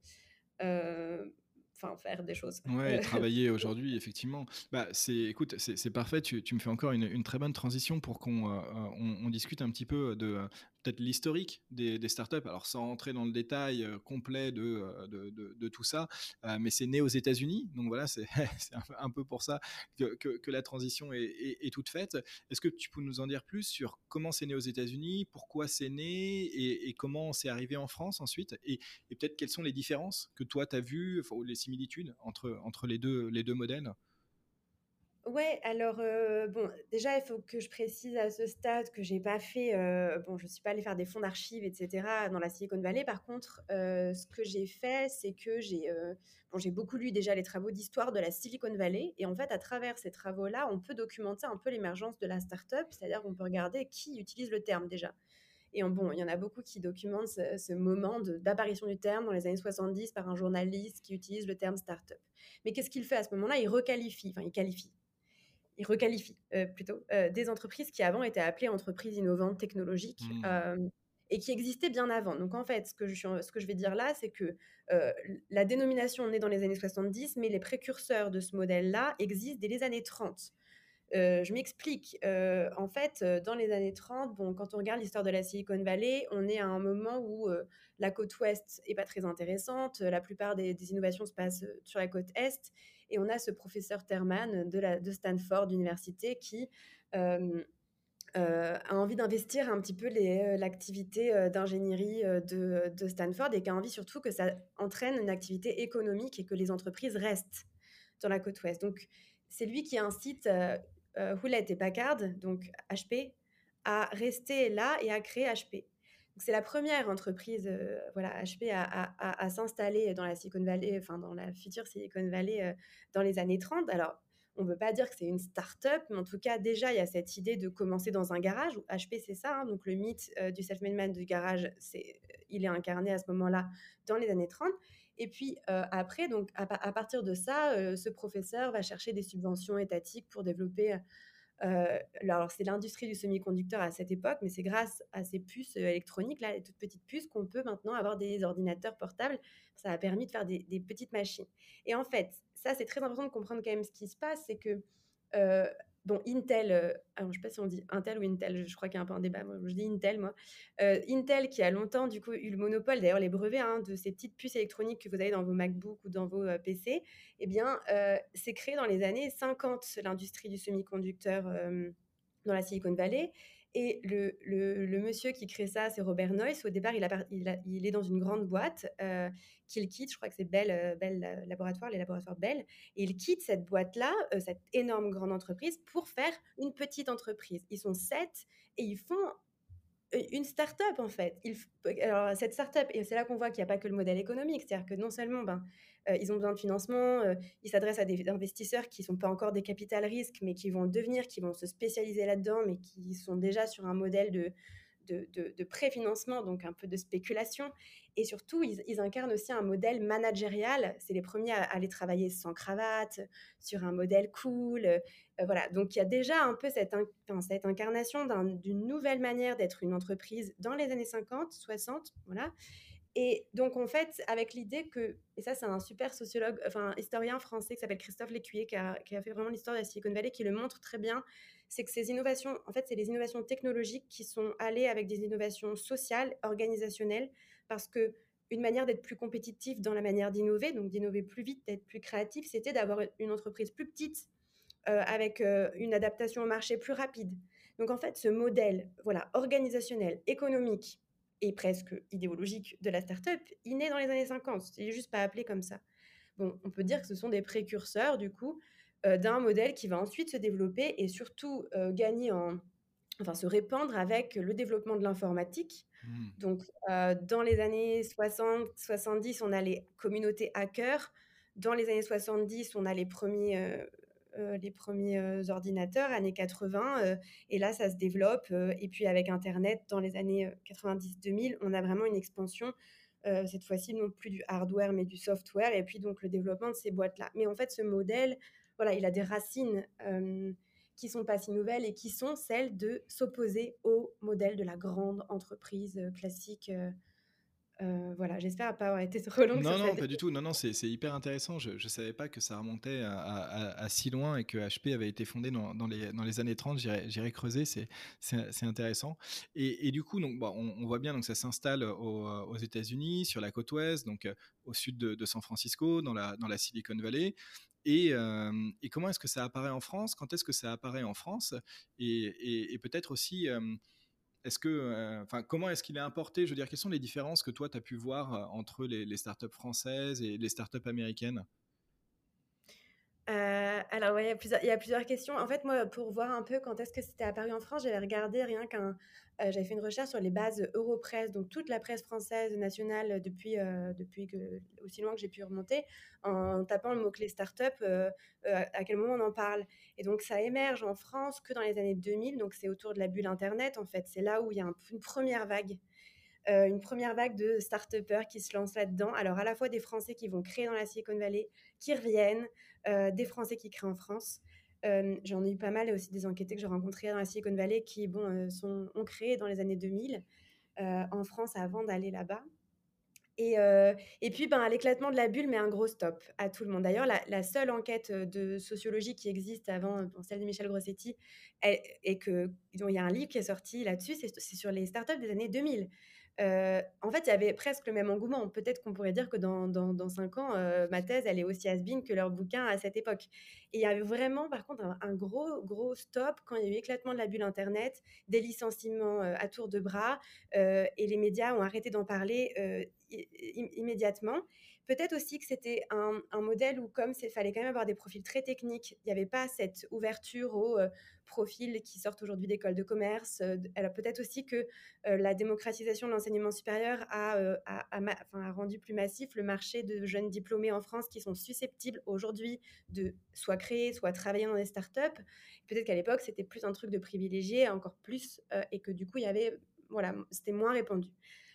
euh, enfin, faire des choses. Ouais, Euh, et travailler aujourd'hui, effectivement. Bah, c'est, écoute, c'est c'est parfait. Tu, tu me fais encore une, une très bonne transition pour qu'on euh, on, on discute un petit peu de, peut-être l'historique des, des startups, alors sans entrer dans le détail euh, complet de, euh, de, de, de tout ça, euh, mais c'est né aux États-Unis, donc voilà, c'est c'est un, un peu pour ça que, que, que la transition est, est, est toute faite. Est-ce que tu peux nous en dire plus sur comment c'est né aux États-Unis, pourquoi c'est né et, et comment c'est arrivé en France ensuite, et, et peut-être quelles sont les différences que toi tu as vues, enfin, ou les similitudes entre, entre les, deux, les deux modèles? Ouais, alors, heu, bon, déjà, il faut que je précise à ce stade que j'ai pas fait, heu, bon, je suis pas allée faire des fonds d'archives et cetera dans la Silicon Valley. Par contre, heu, ce que j'ai fait, c'est que j'ai, heu, bon, j'ai beaucoup lu déjà les travaux d'histoire de la Silicon Valley et en fait, à travers ces travaux-là, on peut documenter un peu l'émergence de la start-up, c'est-à-dire qu'on peut regarder qui utilise le terme déjà. Et en bon, il y en a beaucoup qui documentent ce ce moment de d'apparition du terme dans les années soixante-dix par un journaliste qui utilise le terme start-up. Mais qu'est-ce qu'il fait à ce moment-là? Il requalifie, enfin, il qualifie ils requalifient euh, plutôt euh, des entreprises qui avant étaient appelées entreprises innovantes technologiques Hmm. euh, et qui existaient bien avant. Donc en fait, ce que je, suis, ce que je vais dire là, c'est que euh, la dénomination naît dans les années soixante-dix, mais les précurseurs de ce modèle-là existent dès les années trente. Euh, je m'explique. Euh, en fait, euh, dans les années trente, bon, quand on regarde l'histoire de la Silicon Valley, on est à un moment où euh, la côte ouest est pas très intéressante. La plupart des, des innovations se passent euh, sur la côte est. Et on a ce professeur Terman de, la, de Stanford Université qui euh, euh, a envie d'investir un petit peu les, euh, l'activité euh, d'ingénierie euh, de, de Stanford et qui a envie surtout que ça entraîne une activité économique et que les entreprises restent dans la côte ouest. Donc, c'est lui qui incite euh, euh, Hewlett et Packard, donc H P, à rester là et à créer H P. Donc, c'est la première entreprise, euh, voilà, H P, à, à- à- à s'installer dans la Silicon Valley, enfin dans la future Silicon Valley euh, dans les années trente. Alors, on ne veut pas dire que c'est une start-up, mais en tout cas, déjà, il y a cette idée de commencer dans un garage. Où H P, c'est ça. Hein, donc, le mythe euh, du self-made man du garage, c'est, il est incarné à ce moment-là dans les années trente. Et puis euh, après, donc à, à, partir de ça, euh, ce professeur va chercher des subventions étatiques pour développer. Euh, alors c'est l'industrie du semi-conducteur à cette époque, mais c'est grâce à ces puces euh, électroniques, là, les toutes petites puces, qu'on peut maintenant avoir des ordinateurs portables. Ça a permis de faire des, des petites machines. Et en fait, ça c'est très important de comprendre quand même ce qui se passe, c'est que euh, bon, Intel, euh, alors je ne sais pas si on dit Intel ou Intel, je, je crois qu'il y a un peu un débat, moi, je dis Intel, moi. Euh, Intel qui a longtemps du coup eu le monopole, d'ailleurs les brevets hein, de ces petites puces électroniques que vous avez dans vos MacBooks ou dans vos euh, P C, eh bien, euh, c'est créé dans les années cinquante, l'industrie du semi-conducteur euh, dans la Silicon Valley. Et le, le, le monsieur qui crée ça, c'est Robert Noyce. Au départ, il, a, il, a, il est dans une grande boîte euh, qu'il quitte. Je crois que c'est Bell, euh, Bell Laboratoire, les laboratoires Bell. Et il quitte cette boîte-là, euh, cette énorme grande entreprise, pour faire une petite entreprise. Ils sont sept et ils font une start-up en fait. Il, alors cette start-up, et c'est là qu'on voit qu'il n'y a pas que le modèle économique, c'est-à-dire que non seulement ben, euh, ils ont besoin de financement, euh, ils s'adressent à des investisseurs qui ne sont pas encore des capital risques, mais qui vont le devenir, qui vont se spécialiser là-dedans, mais qui sont déjà sur un modèle de, de, de, de préfinancement, donc un peu de spéculation. Et surtout, ils, ils incarnent aussi un modèle managérial. C'est les premiers à, à aller travailler sans cravate, sur un modèle cool. Euh, voilà, donc il y a déjà un peu cette, in- enfin, cette incarnation d'un- d'une nouvelle manière d'être une entreprise dans les années cinquante, soixante, voilà. Et donc en fait, avec l'idée que, et ça c'est un super sociologue, enfin historien français qui s'appelle Christophe Lécuyer, qui a, qui a fait vraiment l'histoire de la Silicon Valley, qui le montre très bien, c'est que ces innovations, en fait, c'est les innovations technologiques qui sont allées avec des innovations sociales, organisationnelles, parce que une manière d'être plus compétitif dans la manière d'innover, donc d'innover plus vite, d'être plus créatif, c'était d'avoir une entreprise plus petite, euh, avec euh, une adaptation au marché plus rapide. Donc en fait, ce modèle voilà, organisationnel, économique et presque idéologique de la start-up, il naît dans les années cinquante. Il n'est juste pas appelé comme ça. Bon, on peut dire que ce sont des précurseurs, du coup, euh, d'un modèle qui va ensuite se développer et surtout euh, gagner en... Enfin, se répandre avec le développement de l'informatique. Hmm. Donc, euh, dans les années soixante, soixante-dix, on a les communautés hackers. Dans les années soixante-dix, on a les premiers, euh, euh, les premiers euh, ordinateurs, années quatre-vingts. Euh, et là, ça se développe. Euh, et puis, avec Internet, dans les années quatre-vingt-dix deux mille, on a vraiment une expansion. Euh, cette fois-ci, non plus du hardware, mais du software. Et puis, donc, le développement de ces boîtes-là. Mais en fait, ce modèle, voilà, il a des racines euh, qui sont pas si nouvelles et qui sont celles de s'opposer au modèle de la grande entreprise euh, classique. Euh, Heu, voilà, j'espère pas avoir été trop longue Non, sur non, cette pas du tout. Non, non, c'est c'est hyper intéressant. Je ne savais pas que ça remontait à à à si loin et que H P avait été fondé dans dans les dans les années trente. J'irai j'irai creuser, c'est c'est c'est intéressant et et du coup, donc, bon, on on voit bien, donc ça s'installe aux, aux États-Unis, sur la côte ouest, donc heu, au sud de de San Francisco, dans la dans la Silicon Valley et hem et comment est-ce que ça apparaît en France? Quand est-ce que ça apparaît en France? Et et et peut-être aussi, hem est-ce que, heu, enfin, comment est-ce qu'il est importé? Je veux dire, quelles sont les différences que toi, tu as pu voir, heu, entre les les startups françaises et les startups américaines? Heu, alors ouais, il y a plusieurs il y a plusieurs questions. En fait, moi, pour voir un peu quand est-ce que c'était apparu en France, j'avais regardé rien qu'un heu, j'avais fait une recherche sur les bases Europresse, donc toute la presse française nationale depuis, heu, depuis que aussi loin que j'ai pu remonter, en tapant le mot-clé start-up, heu heu, à à quel moment on en parle et donc ça émerge en France que dans les années deux mille, donc c'est autour de la bulle internet, en fait. C'est là où il y a un une première vague euh, une première vague de start-upers qui se lancent là-dedans. Alors, à la fois des Français qui vont créer dans la Silicon Valley, qui reviennent, euh, des Français qui créent en France. Euh, j'en ai eu pas mal et aussi des enquêtés que j'ai rencontrés dans la Silicon Valley qui bon, euh, sont, ont créé dans les années deux mille euh, en France avant d'aller là-bas. Et, euh, et puis, ben, l'éclatement de la bulle met un gros stop à tout le monde. D'ailleurs, la, la seule enquête de sociologie qui existe avant bon, celle de Michel Grossetti, elle- et que, dont il y a un livre qui est sorti là-dessus, c'est, c'est sur les startups des années deux mille. Euh, en fait, il y avait presque le même engouement. Peut-être qu'on pourrait dire que dans, dans, dans cinq ans, euh, ma thèse, elle est aussi has-been que leur bouquin à cette époque. Et il y avait vraiment, par contre, un, un gros, gros stop quand il y a eu éclatement de la bulle Internet, des licenciements euh, à tour de bras, euh, et les médias ont arrêté d'en parler euh, immédiatement. Peut-être aussi que c'était un, un modèle où, comme il fallait quand même avoir des profils très techniques, il n'y avait pas cette ouverture aux euh, profils qui sortent aujourd'hui d'écoles de commerce. Euh, alors peut-être aussi que euh, la démocratisation de l'enseignement supérieur a, euh, a, a, enfin, a rendu plus massif le marché de jeunes diplômés en France qui sont susceptibles aujourd'hui de soit créer, soit travailler dans des startups. Peut-être qu'à l'époque, c'était plus un truc de privilégié, encore plus, euh, et que du coup, il y avait, voilà, c'était moins répandu.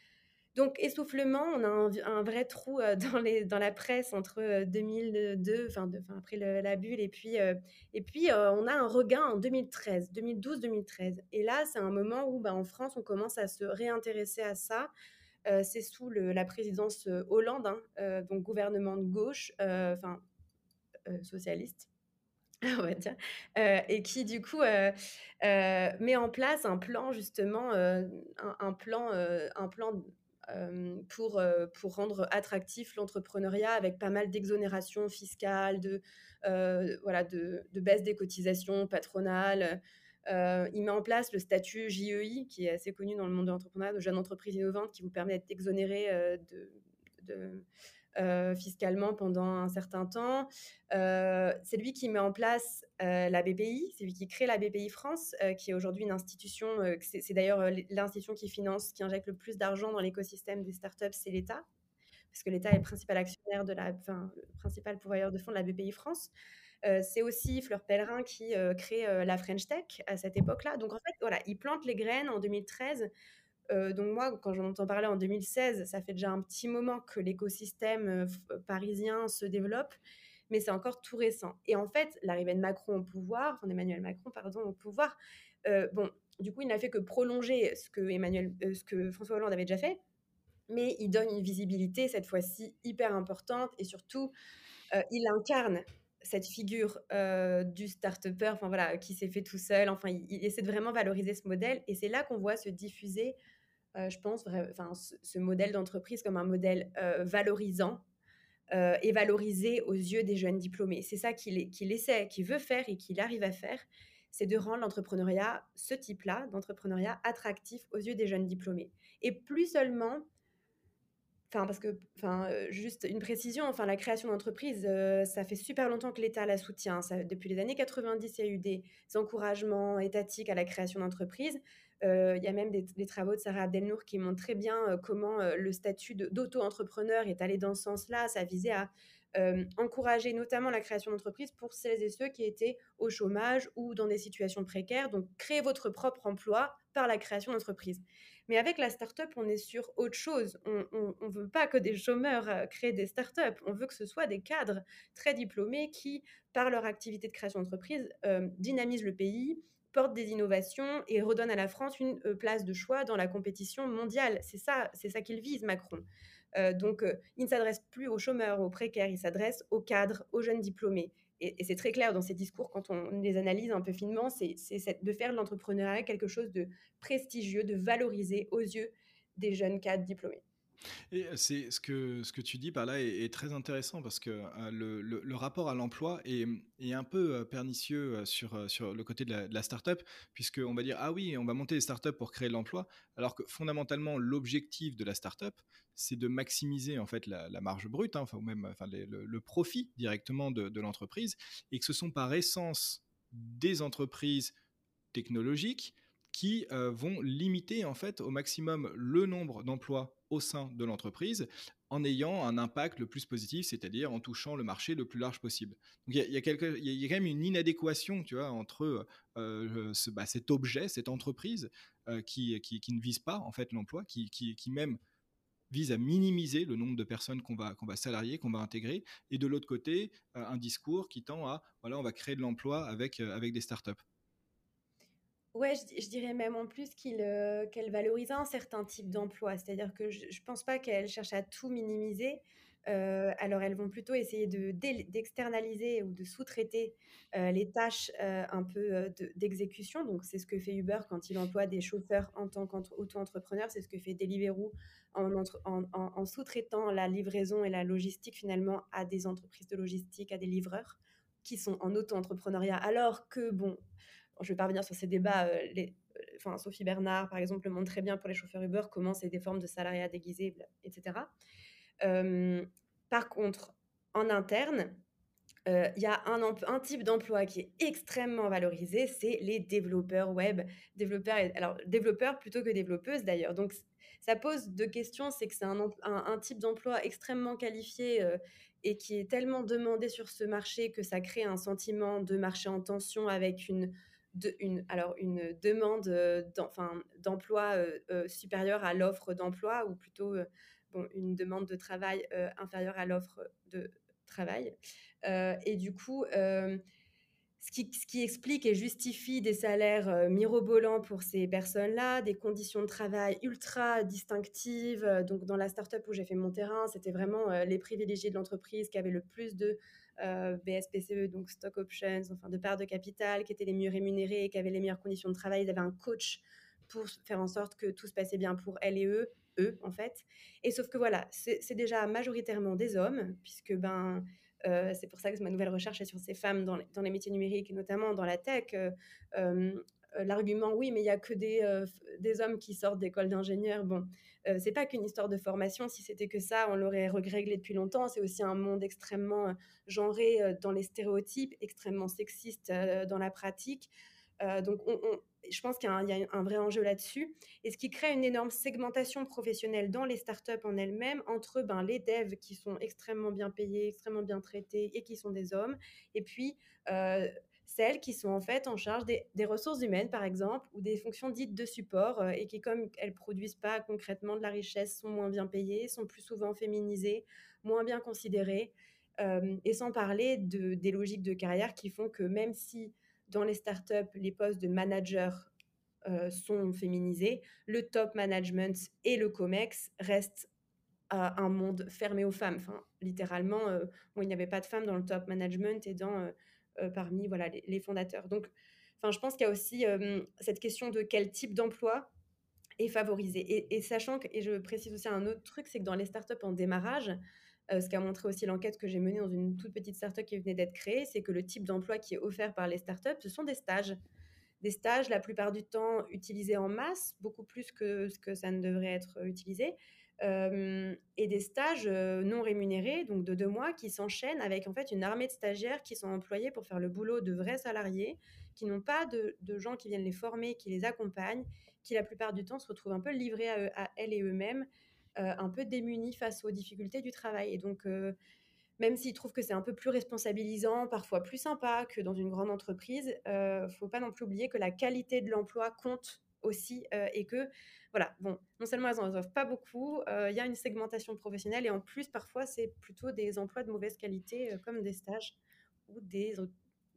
Donc, essoufflement, on a un, un vrai trou euh, dans, les, dans la presse entre euh, deux mille deux, enfin, de, après le, la bulle, et puis, euh, et puis euh, on a un regain en deux mille treize, deux mille douze deux mille treize. Et là, c'est un moment où, bah, en France, on commence à se réintéresser à ça. Euh, c'est sous le, la présidence euh, Hollande, hein, euh, donc gouvernement de gauche, euh, enfin euh, socialiste, on va dire, euh, et qui du coup euh, euh, met en place un plan justement, euh, un, un plan, euh, un plan euh, pour, euh, pour rendre attractif l'entrepreneuriat avec pas mal d'exonérations fiscales, de, euh, voilà, de, de baisse des cotisations patronales. Euh, il met en place le statut J E I, qui est assez connu dans le monde de l'entrepreneuriat, de jeune entreprise innovante, qui vous permet d'être exonéré euh, de, de euh, fiscalement pendant un certain temps. Euh, c'est lui qui met en place euh, la B P I, c'est lui qui crée la B P I France, euh, qui est aujourd'hui une institution, euh, c'est, c'est d'ailleurs euh, l'institution qui finance, qui injecte le plus d'argent dans l'écosystème des startups, c'est l'État, parce que l'État est le principal actionnaire de la, enfin, le principal pourvoyeur de fonds de la B P I France. Euh, c'est aussi Fleur Pellerin qui euh, crée euh, la French Tech à cette époque-là. Donc en fait, voilà, il plante les graines en deux mille treize. Euh, donc moi, quand j'en entends parler en deux mille seize, ça fait déjà un petit moment que l'écosystème euh, parisien se développe, mais c'est encore tout récent. Et en fait, l'arrivée de Macron au pouvoir, enfin d'Emmanuel Macron, pardon, au pouvoir, euh, bon, du coup, il n'a fait que prolonger ce que, Emmanuel, euh, ce que François Hollande avait déjà fait, mais il donne une visibilité, cette fois-ci, hyper importante, et surtout, euh, il incarne cette figure euh, du start-upper, enfin voilà, qui s'est fait tout seul, enfin, il, il essaie de vraiment valoriser ce modèle, et c'est là qu'on voit se diffuser euh, je pense, enfin, ce, ce modèle d'entreprise comme un modèle euh, valorisant euh, et valorisé aux yeux des jeunes diplômés. C'est ça qu'il, qu'il essaie, qu'il veut faire et qu'il arrive à faire, c'est de rendre l'entrepreneuriat, ce type-là d'entrepreneuriat, attractif aux yeux des jeunes diplômés. Et plus seulement, enfin parce que, enfin, euh, juste une précision, enfin la création d'entreprise, euh, ça fait super longtemps que l'État la soutient. Ça, depuis les années quatre-vingt-dix, il y a eu des encouragements étatiques à la création d'entreprises. Euh, il y a même des, des travaux de Sarah Abdelnour qui montrent très bien euh, comment euh, le statut de, d'auto-entrepreneur est allé dans ce sens-là. Ça visait à euh, encourager notamment la création d'entreprises pour celles et ceux qui étaient au chômage ou dans des situations précaires. Donc, créez votre propre emploi par la création d'entreprise. Mais avec la start-up, on est sur autre chose. On ne veut pas que des chômeurs euh, créent des start-up. On veut que ce soit des cadres très diplômés qui, par leur activité de création d'entreprise, euh, dynamisent le pays porte des innovations et redonne à la France une euh, place de choix dans la compétition mondiale. C'est ça, c'est ça qu'il vise, Macron. Euh, donc, euh, il ne s'adresse plus aux chômeurs, aux précaires, il s'adresse aux cadres, aux jeunes diplômés. Et, et c'est très clair dans ces discours, quand on les analyse un peu finement, c'est, c'est de faire de l'entrepreneuriat quelque chose de prestigieux, de valorisé aux yeux des jeunes cadres diplômés. Et c'est ce que, ce que tu dis par là est, est très intéressant parce que euh, le, le- le rapport à l'emploi est, est un peu euh, pernicieux euh, sur, euh, sur le côté de la, de la start-up, puisqu'on va dire, ah oui, on va monter des start-up pour créer de l'emploi, alors que fondamentalement, l'objectif de la start-up, c'est de maximiser en fait la, la marge brute, hein, enfin, ou même enfin, les- le, le profit directement de, de l'entreprise, et que ce sont par essence des entreprises technologiques qui euh, vont limiter en fait au maximum le nombre d'emplois au sein de l'entreprise en ayant un impact le plus positif, c'est-à-dire en touchant le marché le plus large possible. Donc il y a, il y a, quelque, il y a quand même une inadéquation, tu vois, entre euh, ce, bah, cet objet, cette entreprise euh, qui, qui, qui ne vise pas en fait l'emploi, qui, qui, qui même vise à minimiser le nombre de personnes qu'on va, qu'on va salarier, qu'on va intégrer, et de l'autre côté, euh, un discours qui tend à, voilà, on va créer de l'emploi avec, euh, avec des startups. Ouais, je, je dirais même en plus qu'il, euh, qu'elle valorise un certain type d'emploi. C'est-à-dire que je ne pense pas qu'elle cherche à tout minimiser. Euh, alors, elles vont plutôt essayer de, d'externaliser ou de sous-traiter euh, les tâches euh, un peu euh, de- d'exécution. Donc, c'est ce que fait Uber quand il emploie des chauffeurs en tant qu'auto-entrepreneur. C'est ce que fait Deliveroo en, entre- en, en- en sous-traitant la livraison et la logistique finalement à des entreprises de logistique, à des livreurs qui sont en auto-entrepreneuriat. Alors que, bon, je vais pas revenir sur ces débats. Euh, les, euh, enfin, Sophie Bernard, par exemple, le montre très bien pour les chauffeurs Uber comment c'est des formes de salariat déguisé, et cetera. Euh, Par contre, en interne, euh, il y a un, un type d'emploi qui est extrêmement valorisé, c'est les développeurs web. Développeurs, alors, développeurs plutôt que développeuses d'ailleurs. Donc, ça pose deux questions. C'est que c'est un, un, un type d'emploi extrêmement qualifié euh, et qui est tellement demandé sur ce marché que ça crée un sentiment de marché en tension avec une, de, une, alors une demande euh, d'emploi euh, euh, supérieure à l'offre d'emploi ou plutôt euh, bon, une demande de travail euh, inférieure à l'offre de travail. Euh, et du coup, euh, ce, qui, ce qui explique et justifie des salaires euh, mirobolants pour ces personnes-là, des conditions de travail ultra distinctives. Euh, donc, dans la startup où j'ai fait mon terrain, c'était vraiment euh, les privilégiés de l'entreprise qui avaient le plus de euh, B S P C E, donc stock options, enfin de parts de capital, qui étaient les mieux rémunérés, qui avaient les meilleures conditions de travail. Ils avaient un coach pour faire en sorte que tout se passait bien pour elles et eux, eux en fait. Et sauf que voilà, c'est, c'est déjà majoritairement des hommes, puisque ben euh, c'est pour ça que ma nouvelle recherche est sur ces femmes dans les, dans les métiers numériques et notamment dans la tech. Euh, euh, L'argument, oui, mais il n'y a que des, euh, des hommes qui sortent d'école d'ingénieurs. Bon, euh, c'est pas qu'une histoire de formation. Si c'était que ça, on l'aurait réglé depuis longtemps. C'est aussi un monde extrêmement euh, genré euh, dans les stéréotypes, extrêmement sexiste euh, dans la pratique. Euh, donc, on, on, je pense qu'il y a, un, il y a un vrai enjeu là-dessus. Et ce qui crée une énorme segmentation professionnelle dans les startups en elles-mêmes, entre ben, les devs qui sont extrêmement bien payés, extrêmement bien traités et qui sont des hommes, et puis euh, celles qui sont en fait en charge des, des ressources humaines, par exemple, ou des fonctions dites de support, euh, et qui, comme elles ne produisent pas concrètement de la richesse, sont moins bien payées, sont plus souvent féminisées, moins bien considérées. Euh, et sans parler de, des logiques de carrière qui font que même si dans les startups, les postes de manager euh, sont féminisés, le top management et le COMEX restent euh, un monde fermé aux femmes. Enfin, littéralement, euh, bon, il n'y avait pas de femmes dans le top management et dans, euh, euh, parmi voilà, les, les, fondateurs. Donc, enfin, je pense qu'il y a aussi euh, cette question de quel type d'emploi est favorisé. Et, et sachant que, et je précise aussi un autre truc, c'est que dans les startups en démarrage, euh, ce qu'a montré aussi l'enquête que j'ai menée dans une toute petite startup qui venait d'être créée, c'est que le type d'emploi qui est offert par les startups, ce sont des stages. Des stages, la plupart du temps, utilisés en masse, beaucoup plus que ce que ça ne devrait être utilisé. Euh, et des stages euh, non rémunérés, donc de deux mois, qui s'enchaînent avec en fait une armée de stagiaires qui sont employés pour faire le boulot de vrais salariés, qui n'ont pas de, de gens qui viennent les former, qui les accompagnent, qui la plupart du temps se retrouvent un peu livrés à, eux, à elles et eux-mêmes, euh, un peu démunis face aux difficultés du travail. Et donc, euh, même s'ils trouvent que c'est un peu plus responsabilisant, parfois plus sympa que dans une grande entreprise, il euh, ne faut pas non plus oublier que la qualité de l'emploi compte aussi euh, et que, voilà, bon, non seulement elles n'en offrent pas beaucoup, il euh, y a une segmentation professionnelle et en plus, parfois, c'est plutôt des emplois de mauvaise qualité euh, comme des stages ou des,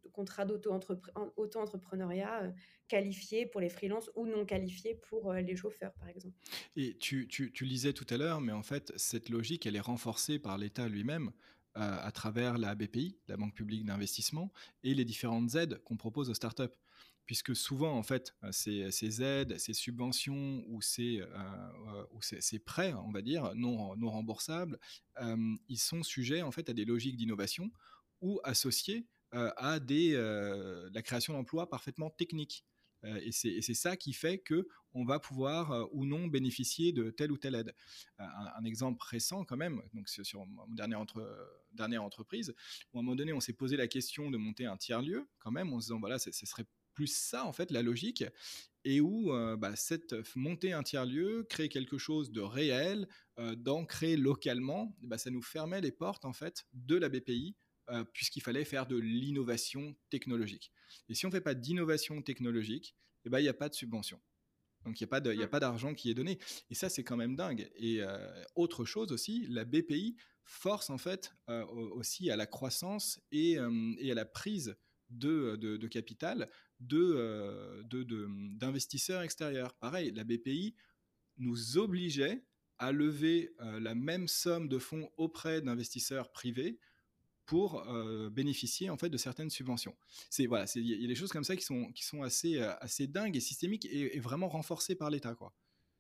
contrats d'auto-entrepreneuriat euh, qualifiés pour les freelances ou non qualifiés pour euh, les chauffeurs, par exemple. Et tu, tu, tu lisais tout à l'heure, mais en fait, cette logique, elle est renforcée par l'État lui-même euh, à travers la B P I, la Banque publique d'investissement, et les différentes aides qu'on propose aux startups. Puisque souvent, en fait, euh, ces, ces aides, ces subventions ou ces, euh, euh, ou ces, ces prêts, on va dire, non, non remboursables, euh, ils sont sujets, en fait, à des logiques d'innovation ou associés euh, à des, euh, la création d'emplois parfaitement techniques. Euh, et, c'est, et c'est ça qui fait que on va pouvoir euh, ou non bénéficier de telle ou telle aide. Euh, un, un exemple récent quand même, donc sur, sur mon dernière, entre, dernière entreprise, où à un moment donné on s'est posé la question de monter un tiers-lieu quand même, en se disant voilà, ce serait plus ça en fait la logique, et où euh, bah, cette monter un tiers-lieu, créer quelque chose de réel, euh, d'ancré localement, bah, ça nous fermait les portes en fait de la B P I, euh, puisqu'il fallait faire de l'innovation technologique. Et si on ne fait pas d'innovation technologique, eh ben, il n'y a pas de subvention. Donc, il n'y a pas d'argent qui est donné. Et ça, c'est quand même dingue. Et euh, autre chose aussi, la B P I force en fait euh, aussi à la croissance et, euh, et à la prise de, de, de capital de, euh, de, de, d'investisseurs extérieurs. Pareil, la B P I nous obligeait à lever euh, la même somme de fonds auprès d'investisseurs privés pour euh, bénéficier en fait de certaines subventions. C'est voilà, il y a des choses comme ça qui sont qui sont assez euh, assez dingues et systémiques et, et vraiment renforcées par l'État, quoi.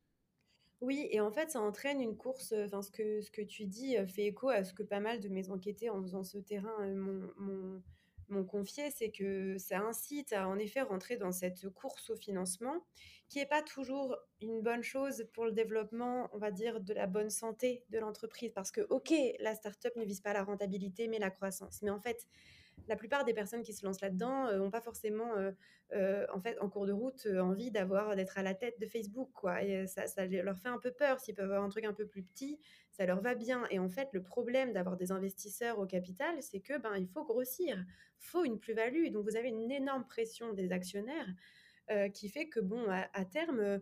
Oui, et en fait, ça entraîne une course. Enfin, ce que, ce que tu dis euh, fait écho à ce que pas mal de mes enquêtés en faisant ce terrain euh, m'ont m'ont- m'ont confié, c'est que ça incite à en effet rentrer dans cette course au financement, qui n'est pas toujours une bonne chose pour le développement, on va dire, de la bonne santé de l'entreprise. Parce que, ok, la startup ne vise pas la rentabilité, mais la croissance. Mais en fait, la plupart des personnes qui se lancent là-dedans n'ont euh, pas forcément, euh, euh, en fait, en cours de route, euh, envie d'avoir d'être à la tête de Facebook, quoi. Et euh, ça, ça leur fait un peu peur. S'ils peuvent avoir un truc un peu plus petit, ça leur va bien. Et en fait, le problème d'avoir des investisseurs au capital, c'est que ben il faut grossir, faut une plus-value. Donc vous avez une énorme pression des actionnaires euh, qui fait que bon, à, à terme, euh,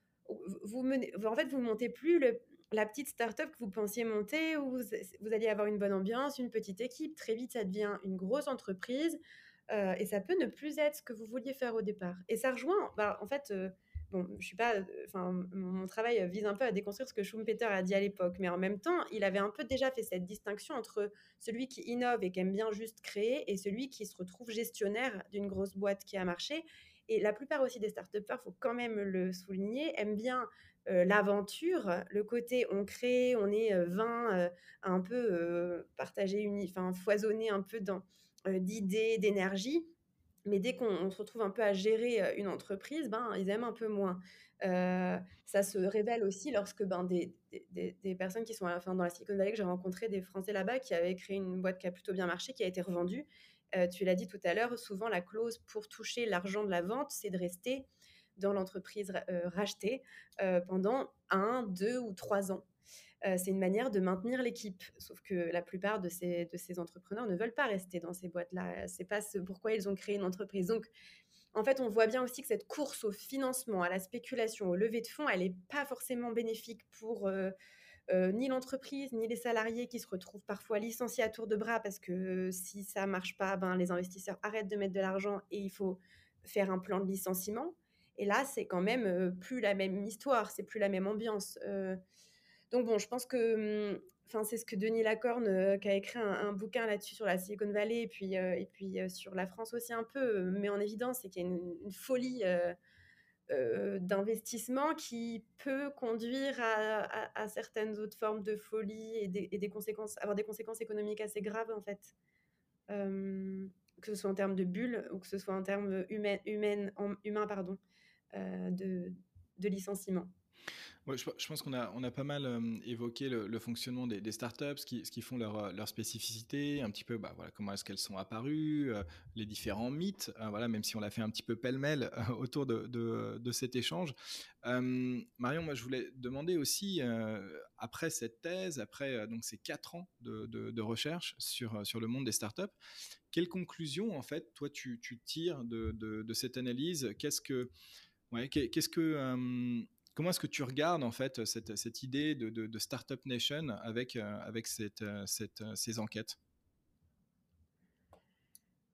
vous menez, en fait, vous montez plus le, la petite start-up que vous pensiez monter, où vous, vous alliez avoir une bonne ambiance, une petite équipe. Très vite, ça devient une grosse entreprise euh, et ça peut ne plus être ce que vous vouliez faire au départ. Et ça rejoint, bah, en fait, euh, bon, je suis pas, enfin, mon travail vise un peu à déconstruire ce que Schumpeter a dit à l'époque, mais en même temps, il avait un peu déjà fait cette distinction entre celui qui innove et qui aime bien juste créer et celui qui se retrouve gestionnaire d'une grosse boîte qui a marché. Et la plupart aussi des start-upers, il faut quand même le souligner, aiment bien euh, l'aventure, le côté on crée, on est euh, vingt, euh, un peu euh, partagé, uni, enfin foisonné un peu dans, euh, d'idées, d'énergie. Mais dès qu'on on se retrouve un peu à gérer euh, une entreprise, ben, ils aiment un peu moins. Euh, ça se révèle aussi lorsque ben, des, des, des personnes qui sont à la, enfin, dans la Silicon Valley, que j'ai rencontré des Français là-bas qui avaient créé une boîte qui a plutôt bien marché, qui a été revendue. Euh, tu l'as dit tout à l'heure, souvent la clause pour toucher l'argent de la vente, c'est de rester dans l'entreprise euh, rachetée euh, pendant un, deux ou trois ans. Euh, c'est une manière de maintenir l'équipe. Sauf que la plupart de ces, de ces entrepreneurs ne veulent pas rester dans ces boîtes-là. C'est pas ce pourquoi ils ont créé une entreprise. Donc, en fait, on voit bien aussi que cette course au financement, à la spéculation, au levée de fonds, elle n'est pas forcément bénéfique pour euh, euh, ni l'entreprise, ni les salariés qui se retrouvent parfois licenciés à tour de bras parce que si ça ne marche pas, ben, les investisseurs arrêtent de mettre de l'argent et il faut faire un plan de licenciement. Et là, c'est quand même euh, plus la même histoire, c'est plus la même ambiance. Euh, donc bon, je pense que, hum, enfin, c'est ce que Denis Lacorne, euh, qui a écrit un, un bouquin là-dessus sur la Silicon Valley et puis, euh, et puis euh, sur la France aussi un peu, euh, met en évidence, c'est qu'il y a une, une folie euh, euh, d'investissement qui peut conduire à, à- à certaines autres formes de folie et des, et des conséquences, avoir des conséquences économiques assez graves en fait. Euh, que ce soit en termes de bulles ou que ce soit en termes humain, humain, en- humains, pardon, euh, de, de licenciement. Ouais, je, je pense qu'on a, on a pas mal euh, évoqué le, le fonctionnement des, des startups, ce qui, ce qui font leur, euh, leur spécificité, un petit peu bah, voilà, comment est-ce qu'elles sont apparues, euh, les différents mythes, euh, voilà, même si on l'a fait un petit peu pêle-mêle euh, autour de, de, de cet échange. Euh, Marion, moi je voulais demander aussi, euh, après cette thèse, après euh, donc ces quatre ans de, de, de recherche sur, euh, sur le monde des startups, quelles conclusions en fait toi tu, tu tires de, de, de cette analyse? Qu'est-ce que Ouais, qu'est- qu'est-ce que, euh, comment est-ce que tu regardes en fait cette, cette idée de, de, de Startup Nation avec, euh, avec cette, euh, cette, euh, ces enquêtes?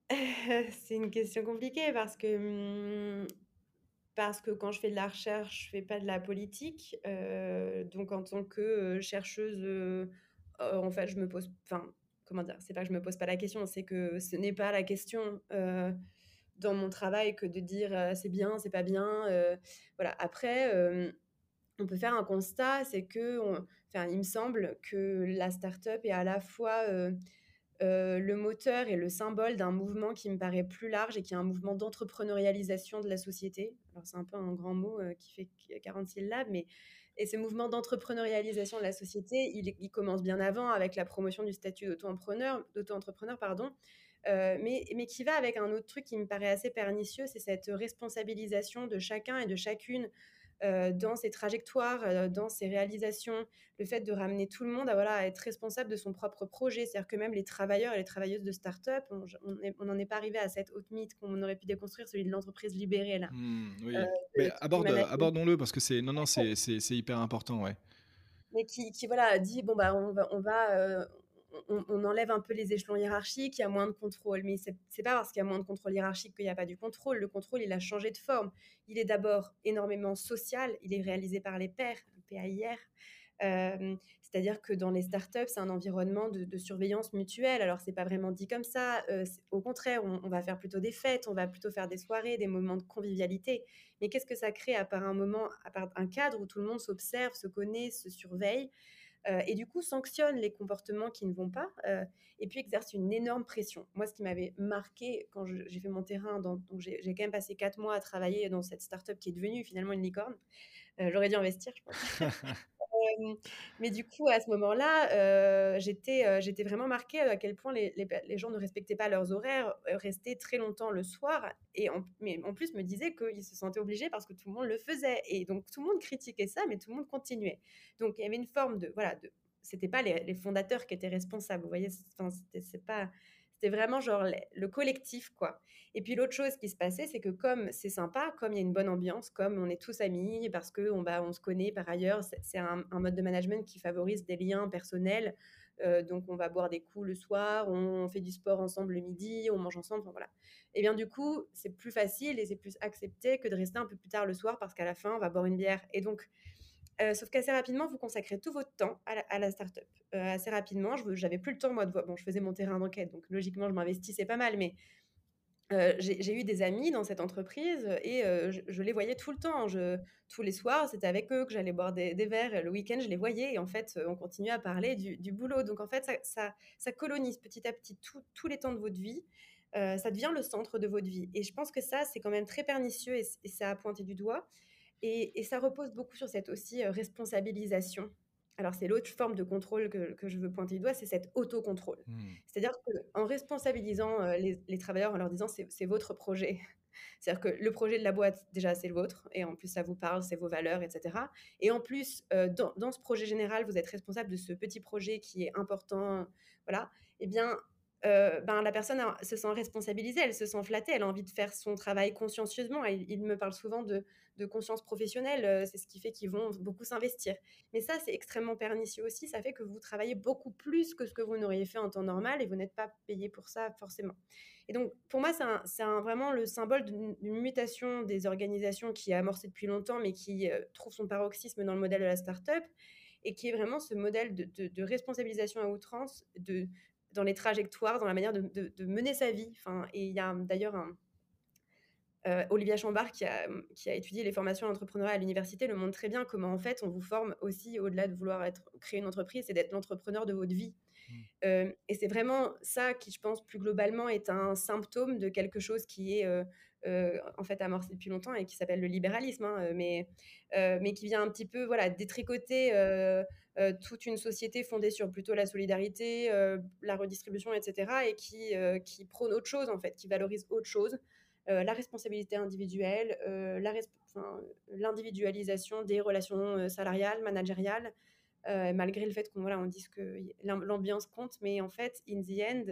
C'est une question compliquée parce que, mmh, parce que quand je fais de la recherche, je fais pas de la politique. Heu, donc en tant que, heu, chercheuse, heu, heu, en fait, je me pose enfin, comment dire? C'est pas que je me pose pas la question, c'est que ce n'est pas la question, heu, dans mon travail que de dire, heu: «C'est bien, c'est pas bien», heu, voilà. Après, hem, on peut faire un constat, c'est qu'on enfin, il me semble que la start-up est à la fois, heu heu, le moteur et le symbole d'un mouvement qui me paraît plus large et qui est un mouvement d'entrepreneurialisation de la société. Alors c'est un peu un grand mot, heu, qui fait q quarante syllabes, mais et ce mouvement d'entrepreneurialisation de la société, il est il commence bien avant avec la promotion du statut d'auto-entrepreneur d'auto-entrepreneur, pardon, heu, mais mais qui va avec un autre truc qui me paraît assez pernicieux, c'est cette responsabilisation de chacun et de chacune, heu, dans ses trajectoires, heu, dans ses réalisations. Le fait de ramener tout le monde à, voilà, à être responsable de son propre projet. C'est-à-dire que même les travailleurs et les travailleuses de start-up, on on est on n'en est pas arrivé à cet autre mythe qu'on aurait pu déconstruire, celui de l'entreprise libérée là, Mmh, heu, oui. de Mais du aborde, management. abordons-le parce que c'est non, non, c'est c'est c'est hyper important, ouais. Mais qui qui voilà, dit: «Bon, bah, on va on va, heu, on on enlève un peu les échelons hiérarchiques, il y a moins de contrôle». Mais c'est c'est pas parce qu'il y a moins de contrôle hiérarchique qu'il y a pas du contrôle. Le contrôle, il a changé de forme. Il est d'abord énormément social, il est réalisé par les pairs, P A I R. Hem, c'est-à-dire que dans les startups, c'est un environnement de de surveillance mutuelle. Alors c'est pas vraiment dit comme ça, heu, c au contraire, on on va faire plutôt des fêtes, on va plutôt faire des soirées, des moments de convivialité. Mais qu'est-ce que ça crée à part un moment, à part un cadre où tout le monde s'observe, se connaît, se surveille, heu et du coup sanctionne les comportements qui ne vont pas, heu et puis exerce une énorme pression. Moi, ce qui m'avait marqué quand je j'ai fait mon terrain dans donc j'ai j'ai quand même passé quatre mois à travailler dans cette start-up qui est devenue finalement une licorne. Heu, j'aurais dû investir, je pense. Hem, mais du coup, à ce moment-là, heu, j'étais, heu, j'étais vraiment marquée à quel point les les pe les gens ne respectaient pas leurs horaires, heu, restaient très longtemps le soir et en mais en plus me disaient qu'ils se sentaient obligés parce que tout le monde le faisait et donc tout le monde critiquait ça, mais tout le monde continuait. Donc il y avait une forme de voilà, de c'était pas les les fondateurs qui étaient responsables, vous voyez? C enfin, c'était c'est pas c'était vraiment genre les le collectif, quoi. Et puis l'autre chose qui se passait, c'est que comme c'est sympa, comme il y a une bonne ambiance, comme on est tous amis parce qu'on bah, on se connaît par ailleurs, c'est c'est un un mode de management qui favorise des liens personnels, heu, donc on va boire des coups le soir, on fait du sport ensemble le midi, on mange ensemble, enfin voilà. Et bien du coup, c'est plus facile et c'est plus accepté que de rester un peu plus tard le soir parce qu'à la fin, on va boire une bière et donc heu, sauf qu'assez rapidement, vous consacrez tout votre temps à la à la start-up. Heu, assez rapidement, je j'avais plus le temps moi de voi bon, je faisais mon terrain d'enquête, donc logiquement, je m'investissais pas mal, mais Heu, j'ai j'ai eu des amis dans cette entreprise et heu, je je les voyais tout le temps. Je tous les soirs, c'était avec eux que j'allais boire des des verres. Le week-end, je les voyais et en fait, heu, on continuait à parler du du boulot. Donc en fait, ça ça ça colonise petit à petit tous tous les temps de votre vie. Heu, ça devient le centre de votre vie et je pense que ça, c'est quand même très pernicieux et c et c'est à pointer du doigt. Et et ça repose beaucoup sur cette aussi, heu, responsabilisation. Alors c'est l'autre forme de contrôle que que je veux pointer du doigt, c'est cet autocontrôle. Mmh. C'est-à-dire qu'en responsabilisant, heu, les les travailleurs, en leur disant: «C'est c'est votre projet». C'est-à-dire que le projet de la boîte, déjà, c'est le vôtre et en plus ça vous parle, c'est vos valeurs et cetera et en plus, heu, dans dans ce projet général, vous êtes responsable de ce petit projet qui est important, voilà et bien, heu, ben, la personne a se sent responsabilisée, elle se sent flattée, elle a envie de faire son travail consciencieusement et il me parle souvent de de conscience professionnelle, heu, c'est ce qui fait qu'ils vont beaucoup s'investir. Mais ça, c'est extrêmement pernicieux aussi, ça fait que vous travaillez beaucoup plus que ce que vous n'auriez fait en temps normal et vous n'êtes pas payé pour ça forcément. Et donc pour moi, c'est un c'est un vraiment le symbole d'une d'une mutation des organisations qui est amorcée depuis longtemps, mais qui, heu, trouve son paroxysme dans le modèle de la start-up et qui est vraiment ce modèle de de de responsabilisation à outrance, de dans les trajectoires, dans la manière de de de mener sa vie. Enfin et il y a d'ailleurs un Heu, Olivia Chambard qui a, mmh, qui a étudié les formations à l'entrepreneuriat à l'université le montre très bien comment en fait on vous forme aussi au-delà de vouloir être créer une entreprise, c'est d'être l'entrepreneur de votre vie. Mmh. Hem et c'est vraiment ça qui, je pense, plus globalement est un symptôme de quelque chose qui est, heu heu, en fait amorcé depuis longtemps et qui s'appelle le libéralisme, hein, heu, mais heu, mais qui vient un petit peu, voilà, détricoter, heu heu, toute une société fondée sur plutôt la solidarité, heu, la redistribution et cetera et qui, heu, qui prône autre chose, en fait, qui valorise autre chose, heu, la responsabilité individuelle, heu, la resp enfin, l'individualisation des relations, heu, salariales, managériales, heu, malgré le fait qu'on voilà, on dise que y l'am l'ambiance compte, mais en fait, in the end,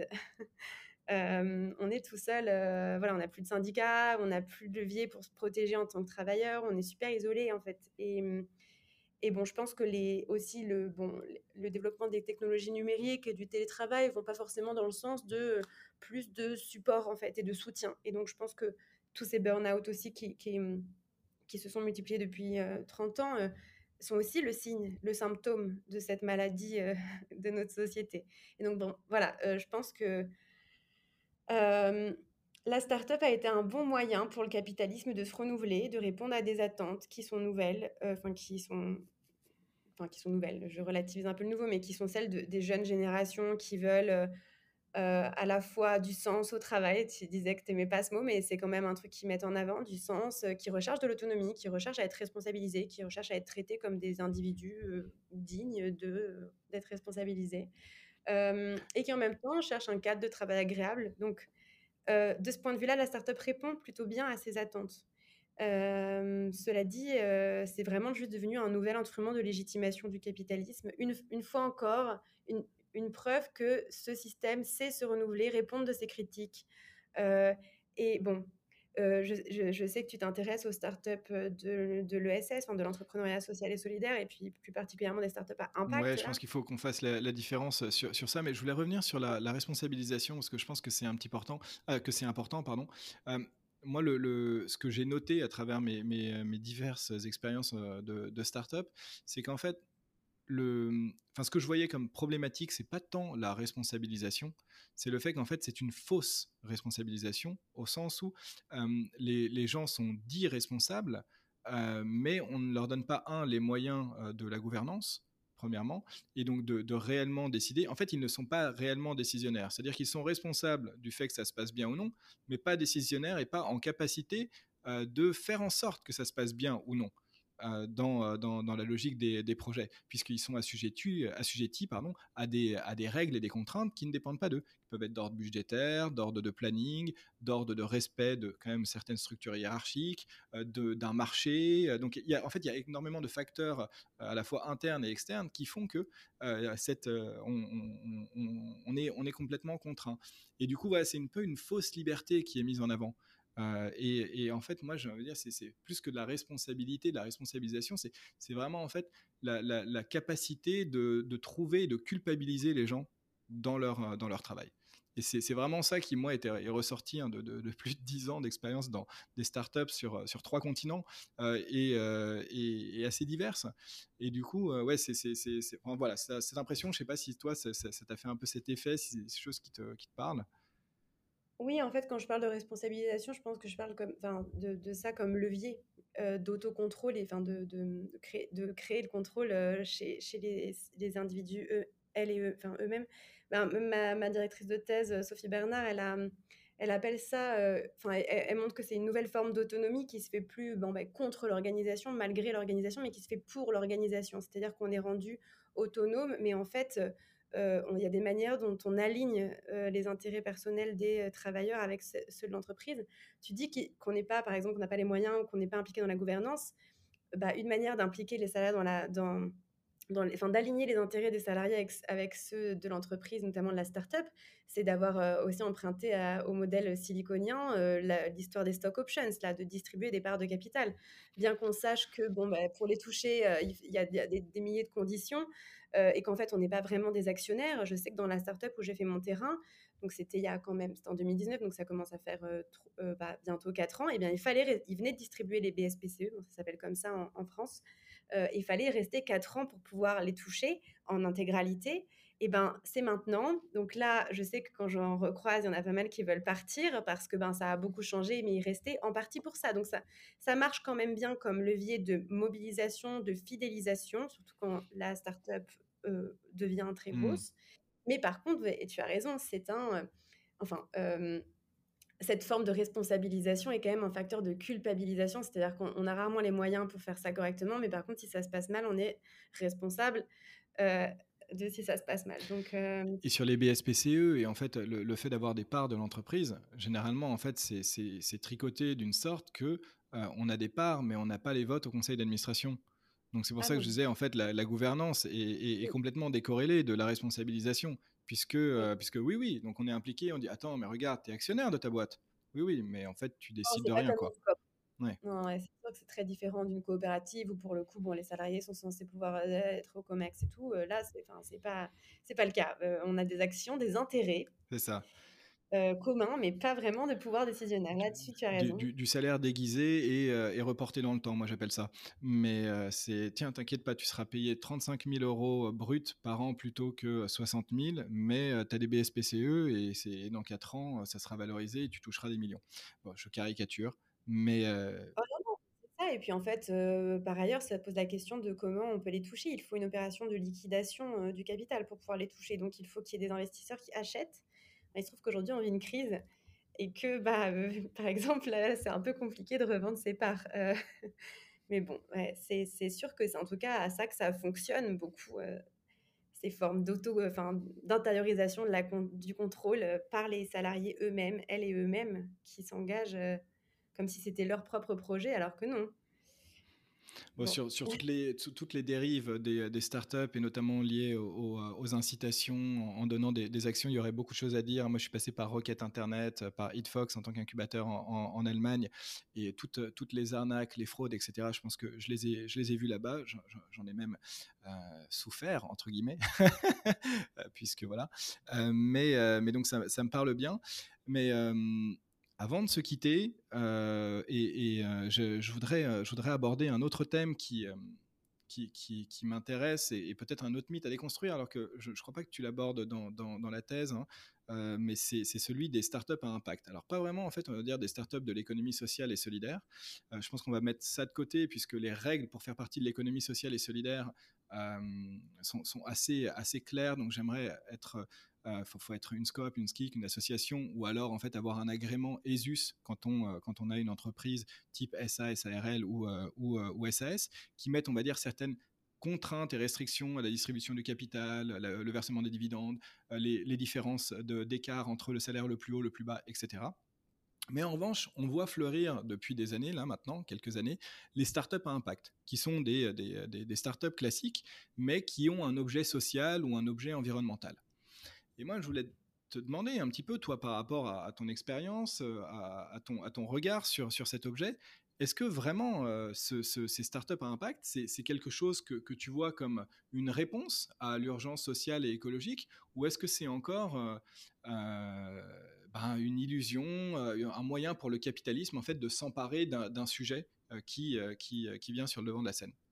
hem, on est tout seul, heu, voilà, on n'a plus de syndicats, on n'a plus de levier pour se protéger en tant que travailleur, on est super isolé en fait et mmh Et bon, je pense que les, aussi le, bon, le développement des technologies numériques et du télétravail vont pas forcément dans le sens de euh, plus de support en fait et de soutien. Et donc, je pense que tous ces burn-out aussi qui, qui, qui se sont multipliés depuis euh, trente ans euh, sont aussi le signe, le symptôme de cette maladie euh, de notre société. Et donc, bon, voilà, euh, je pense que euh, la start-up a été un bon moyen pour le capitalisme de se renouveler, de répondre à des attentes qui sont nouvelles, euh, enfin qui sont, enfin qui sont nouvelles. Je relativise un peu le nouveau, mais qui sont celles de- des jeunes générations qui veulent euh, euh, à la fois du sens au travail. Tu disais que tu n'aimais pas ce mot, mais c'est quand même un truc qu'ils mettent en avant, du sens, euh, qui recherchent de l'autonomie, qui recherchent à être responsabilisés, qui recherchent à être traités comme des individus euh, dignes de, euh, d'être responsabilisés, euh, et qui en même temps cherchent un cadre de travail agréable. Donc, euh, de ce point de vue-là, la startup répond plutôt bien à ces attentes. Euh, cela dit, euh, c'est vraiment juste devenu un nouvel instrument de légitimation du capitalisme. Une, une fois encore, une, une preuve que ce système sait se renouveler, répondre de ses critiques. Euh, et bon, euh, je, je- je sais que tu t'intéresses aux startups de, de l'E S S, enfin, de l'entrepreneuriat social et solidaire, et puis plus particulièrement des startups à Ouais, impact, je pense là. qu'il faut qu'on fasse la, la différence sur, sur ça, mais je voulais revenir sur la, la responsabilisation parce que je pense que c'est un petit important, euh, que c'est important, pardon. Euh, Moi, le, le- ce que j'ai noté à travers mes, mes- mes diverses expériences euh, de, de start-up, c'est qu'en fait, le, enfin, ce que je voyais comme problématique, c'est pas tant la responsabilisation, c'est le fait qu'en fait, c'est une fausse responsabilisation au sens où euh, les, les gens sont dits responsables, euh, mais on ne leur donne pas, un, les moyens euh, de la gouvernance, premièrement, et donc de, de réellement décider. En fait, ils ne sont pas réellement décisionnaires, c'est-à-dire qu'ils sont responsables du fait que ça se passe bien ou non, mais pas décisionnaires et pas en capacité euh, de faire en sorte que ça se passe bien ou non euh, dans, euh, dans, dans la logique des, des projets, puisqu'ils sont assujettis, assujettis pardon, à, des, à des règles et des contraintes qui ne dépendent pas d'eux. Ils peuvent être d'ordre budgétaire, d'ordre de planning, d'ordre de respect de quand même certaines structures hiérarchiques, euh, de, d'un marché. Donc, il y a, en fait, il y a énormément de facteurs euh, à la fois internes et externes qui font que euh, cette, euh, on, on, on, on, est, on est complètement contraint. Et du coup, voilà, c'est un peu une fausse liberté qui est mise en avant. Euh, et, et, en fait, moi, je veux dire, c'est, c'est plus que de la responsabilité, de la responsabilisation, c'est, c'est vraiment en fait la, la, la capacité de, de trouver et de culpabiliser les gens dans leur, dans leur travail. Et c'est, c'est vraiment ça qui, moi, était, est ressorti hein, de, de, de plus de dix ans d'expérience dans des startups sur, sur trois continents euh, et, euh, et, et assez diverses. Et du coup, euh, ouais, c'est, c'est, c'est, c'est enfin, voilà, c'est, cette impression, je ne sais pas si toi, ça, ça, ça t'a fait un peu cet effet, si c'est des choses qui te, qui te parlent. Oui, en fait, quand je parle de responsabilisation, je pense que je parle comme, enfin, de, de ça comme levier euh, d'autocontrôle et enfin, de, de, de créer, de créer le contrôle euh, chez, chez les, les individus, eux, elles et eux, enfin, eux-mêmes. Ben, ma, ma directrice de thèse, euh, Sophie Bernard, elle, a, elle appelle ça, euh, enfin, elle, elle montre que c'est une nouvelle forme d'autonomie qui se fait plus bon, ben, contre l'organisation, malgré l'organisation, mais qui se fait pour l'organisation. C'est-à-dire qu'on est rendu autonome, mais en fait, euh, il y a des manières dont on aligne euh, les intérêts personnels des euh, travailleurs avec ce- ceux de l'entreprise. Tu dis qu'il- qu'on n'est pas, par exemple, qu'on n'a pas les moyens ou qu'on n'est pas impliqué dans la gouvernance. Bah, une manière d'impliquer les salariés dans la, dans, dans les- enfin, d'aligner les intérêts des salariés avec, avec ceux de l'entreprise, notamment de la start-up, c'est d'avoir euh, aussi emprunté à- au modèle siliconien euh, la- l'histoire des stock options, là, de distribuer des parts de capital. Bien qu'on sache que bon, bah, pour les toucher, euh, il il y a, il y a des, des milliers de conditions euh, et qu'en fait, on n'est pas vraiment des actionnaires. Je sais que dans la start-up où j'ai fait mon terrain, donc c'était il y a quand même, c'était en deux mille dix-neuf, donc ça commence à faire euh, tro- euh, bah, bientôt quatre ans, et bien il fallait, ré- ils venaient de distribuer les B S P C E, donc ça s'appelle comme ça en, en France. Euh, il fallait rester quatre ans pour pouvoir les toucher en intégralité. Et ben c'est maintenant. Donc là, je sais que quand j'en recroise, il y en a pas mal qui veulent partir parce que ben ça a beaucoup changé, mais ils restaient en partie pour ça. Donc ça, ça marche quand même bien comme levier de mobilisation, de fidélisation, surtout quand la startup euh, devient très Hmm. grosse. Mais par contre, et tu as raison, c'est un, euh, enfin, euh, cette forme de responsabilisation est quand même un facteur de culpabilisation, c'est-à-dire qu'on on a rarement les moyens pour faire ça correctement, mais par contre, si ça se passe mal, on est responsable euh, de si ça se passe mal. Donc, euh, Et sur les B S P C E, et en fait, le, le fait d'avoir des parts de l'entreprise, généralement, en fait, c'est, c'est, c'est tricoté d'une sorte que euh, on a des parts, mais on n'a pas les votes au conseil d'administration. Donc c'est pour ah ça que je bon, disais, en fait, la, la gouvernance est, est- est oui, complètement décorrélée de la responsabilisation, puisque, oui. euh, puisque oui, oui, donc on est impliqué, on dit, attends, mais regarde, t'es actionnaire de ta boîte. Oui, oui, mais en fait, tu Non, décides c'est de pas rien, comme quoi. une C O P. Ouais. Non, ouais, c'est sûr que c'est très différent d'une coopérative où pour le coup, bon, les salariés sont censés pouvoir, heu, être au COMEX et tout, heu, là, c'est enfin, c'est pas c'est pas le cas. Heu, on a des actions, des intérêts, C'est ça. heu, communs, mais pas vraiment de pouvoir décisionnaire. Du Là-dessus, tu as du raison. du du salaire déguisé et heu et reporté dans le temps, moi j'appelle ça. Mais heu, c'est: «Tiens, t'inquiète pas, tu seras payé trente-cinq mille euros € bruts par an plutôt que soixante mille, mais heu, tu as des B S P C E et c'est dans quatre ans, heu, ça sera valorisé et tu toucheras des millions». Bon, je caricature, mais heu, Oh non, non, c'est ça et puis en fait, heu, par ailleurs, ça pose la question de comment on peut les toucher. Il faut une opération de liquidation, heu, du capital pour pouvoir les toucher. Donc il faut qu'il y ait des investisseurs qui achètent. Bah, il se trouve qu'aujourd'hui, on vit une crise et que, bah, heu, par exemple, là, c'est un peu compliqué de revendre ses parts. Heu, mais bon, ouais, c'est c'est sûr que c'est en tout cas à ça que ça fonctionne beaucoup, heu, ces formes d'auto enfin, d'intériorisation de la con du contrôle, heu, par les salariés eux-mêmes, elles et eux-mêmes, qui s'engagent, heu, comme si c'était leur propre projet alors que non. bon, Bon. sur sur toutes les sous toutes les dérives des des startups et notamment liées aux aux, heu, aux incitations en en donnant des des actions, il y aurait beaucoup de choses à dire. Moi, je suis passé par Rocket Internet, heu, par Hitfox en tant qu'incubateur en en en Allemagne et toutes, heu, toutes les arnaques, les fraudes et cetera, je pense que je les ai je les ai vues là-bas. J'en j'en j'en ai même, heu, «souffert» entre guillemets, heu, puisque voilà, heu, mais heu, mais donc ça ça me parle bien. Mais hem, avant de se quitter, heu et et heu, je je voudrais, heu, je voudrais aborder un autre thème qui, hem, qui qui qui m'intéresse et et peut-être un autre mythe à déconstruire alors que je ne crois pas que tu l'abordes dans dans dans la thèse, hein, heu, mais c'est c'est celui des startups à impact. Alors pas vraiment en fait, on va dire des startups de l'économie sociale et solidaire. Heu, je pense qu'on va mettre ça de côté puisque les règles pour faire partie de l'économie sociale et solidaire, hem, sont sont assez assez claires donc j'aimerais être, il euh, faut, faut être une SCOP, une SKIC, une association, ou alors en fait avoir un agrément ESUS quand on, euh, quand on a une entreprise type S A, S A R L ou, euh, ou, euh, ou S A S, qui mettent, on va dire, certaines contraintes et restrictions à la distribution du capital, la, le versement des dividendes, euh, les, les différences de, d'écart entre le salaire le plus haut, le plus bas, et cetera. Mais en revanche, on voit fleurir depuis des années, là maintenant, quelques années, les startups à impact, qui sont des, des, des, des startups classiques, mais qui ont un objet social ou un objet environnemental. Et moi, je voulais te demander un petit peu, toi, par rapport à, à ton expérience, euh, à, à, ton, à ton regard sur, sur cet objet, est-ce que vraiment euh, ce, ce, ces startups à impact, c'est, c'est quelque chose que, que tu vois comme une réponse à l'urgence sociale et écologique, ou est-ce que c'est encore euh, euh, ben, une illusion, euh, un moyen pour le capitalisme en fait de s'emparer d'un, d'un sujet euh, qui, euh, qui, euh, qui vient sur le devant de la scène?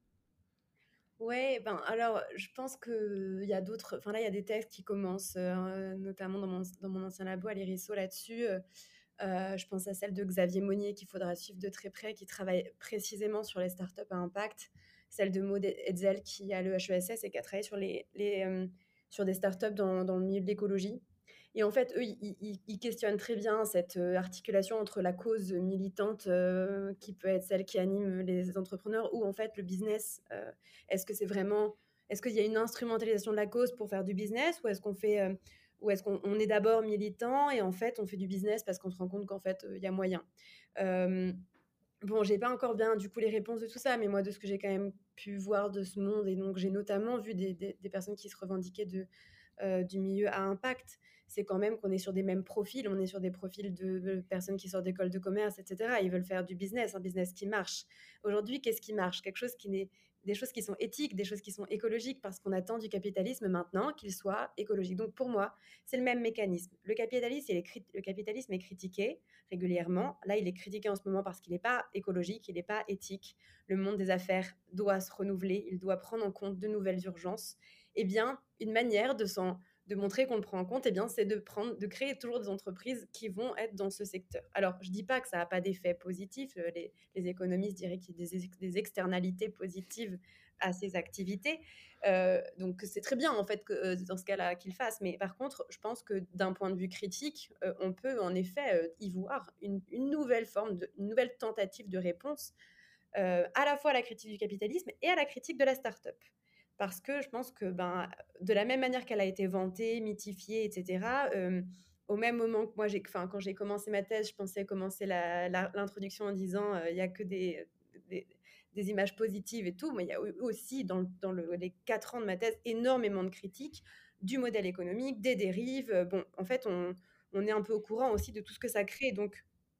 Ouais, ben, alors, je pense qu'il y a d'autres enfin, là, il y a des textes qui commencent, heu, notamment dans mon dans mon ancien labo à l'Hérisso là-dessus, heu heu, je pense à celle de Xavier Monnier qu'il faudra suivre de très près, qui travaille précisément sur les startups à impact. Celle de Maud Hetzel qui a le H E S S et qui a travaillé sur les les, hem, sur des startups dans dans le milieu de l'écologie. Et en fait, eux, ils, ils- ils questionnent très bien cette euh, articulation entre la cause militante euh, qui peut être celle qui anime les entrepreneurs ou en fait le business. Euh, est-ce que c'est vraiment, est-ce qu'il y a une instrumentalisation de la cause pour faire du business ou est-ce qu'on fait, euh, ou est-ce qu'on on est d'abord militant et en fait on fait du business parce qu'on se rend compte qu'en fait euh, il y a moyen. Euh, Bon, j'ai pas encore bien du coup les réponses de tout ça, mais moi de ce que j'ai quand même pu voir de ce monde et donc j'ai notamment vu des, des- des personnes qui se revendiquaient de, euh, du milieu à impact, c'est quand même qu'on est sur des mêmes profils, on est sur des profils de, de personnes qui sortent d'école de commerce, et cetera. Ils veulent faire du business, un business qui marche. Aujourd'hui, qu'est-ce qui marche? Quelque chose qui n'est des choses qui sont éthiques, des choses qui sont écologiques, parce qu'on attend du capitalisme maintenant qu'il soit écologique. Donc pour moi, c'est le même mécanisme. Le capitalisme, il est crit- le capitalisme est critiqué régulièrement. Là, il est critiqué en ce moment parce qu'il n'est pas écologique, il n'est pas éthique. Le monde des affaires doit se renouveler, il doit prendre en compte de nouvelles urgences. Eh bien, une manière de, s'en, de montrer qu'on le prend en compte, eh bien, c'est de, prendre, de créer toujours des entreprises qui vont être dans ce secteur. Alors, je ne dis pas que ça n'a pas d'effet positif. Les, les économistes diraient qu'il y a des, des externalités positives à ces activités. Euh, donc, c'est très bien, en fait, que, euh, dans ce cas-là, qu'ils fassent. Mais par contre, je pense que d'un point de vue critique, euh, on peut en effet euh, y voir une, une nouvelle forme, de, une nouvelle tentative de réponse euh, à la fois à la critique du capitalisme et à la critique de la start-up. Parce que je pense que ben, de la même manière qu'elle a été vantée, mythifiée, et cetera, euh, au même moment que moi, j'ai, quand j'ai commencé ma thèse, je pensais commencer la, la, l'introduction en disant il euh, n'y a que des, des, des, images positives et tout, mais il y a aussi dans, dans le, les quatre ans de ma thèse énormément de critiques du modèle économique, des dérives. Bon, en fait, on, on est un peu au courant aussi de tout ce que ça crée. Donc,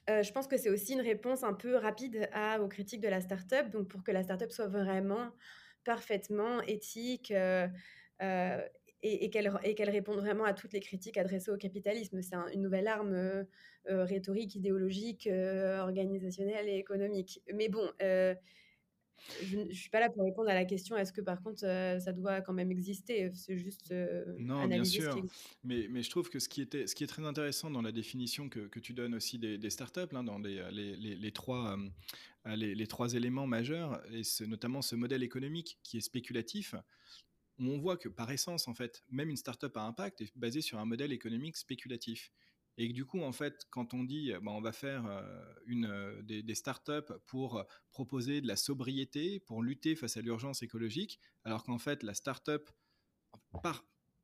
Heu, je pense que c'est aussi une réponse un peu rapide à aux critiques de la start-up, donc pour que la start-up soit vraiment parfaitement éthique, heu heu et et qu'elle et qu'elle réponde vraiment à toutes les critiques adressées au capitalisme. C'est un une nouvelle arme, heu heu, rhétorique, idéologique, heu, organisationnelle et économique. Mais bon, heu, je ne je suis pas là pour répondre à la question: «Est-ce que par contre, heu, ça doit quand même exister?» C'est juste, heu, Non, bien analyser ce qui sûr, existe. mais mais je trouve que ce qui était ce qui est très intéressant dans la définition que que tu donnes aussi des des startups, là, dans les, les les les trois, hem, heu, les les trois éléments majeurs et ce notamment ce modèle économique qui est spéculatif, où on voit que par essence, en fait, même une startup à impact est basée sur un modèle économique spéculatif et que du coup, en fait, quand on dit, bah, on va faire, heu, une, heu, des des startups pour proposer de la sobriété, pour lutter face à l'urgence écologique, alors qu'en fait la startup par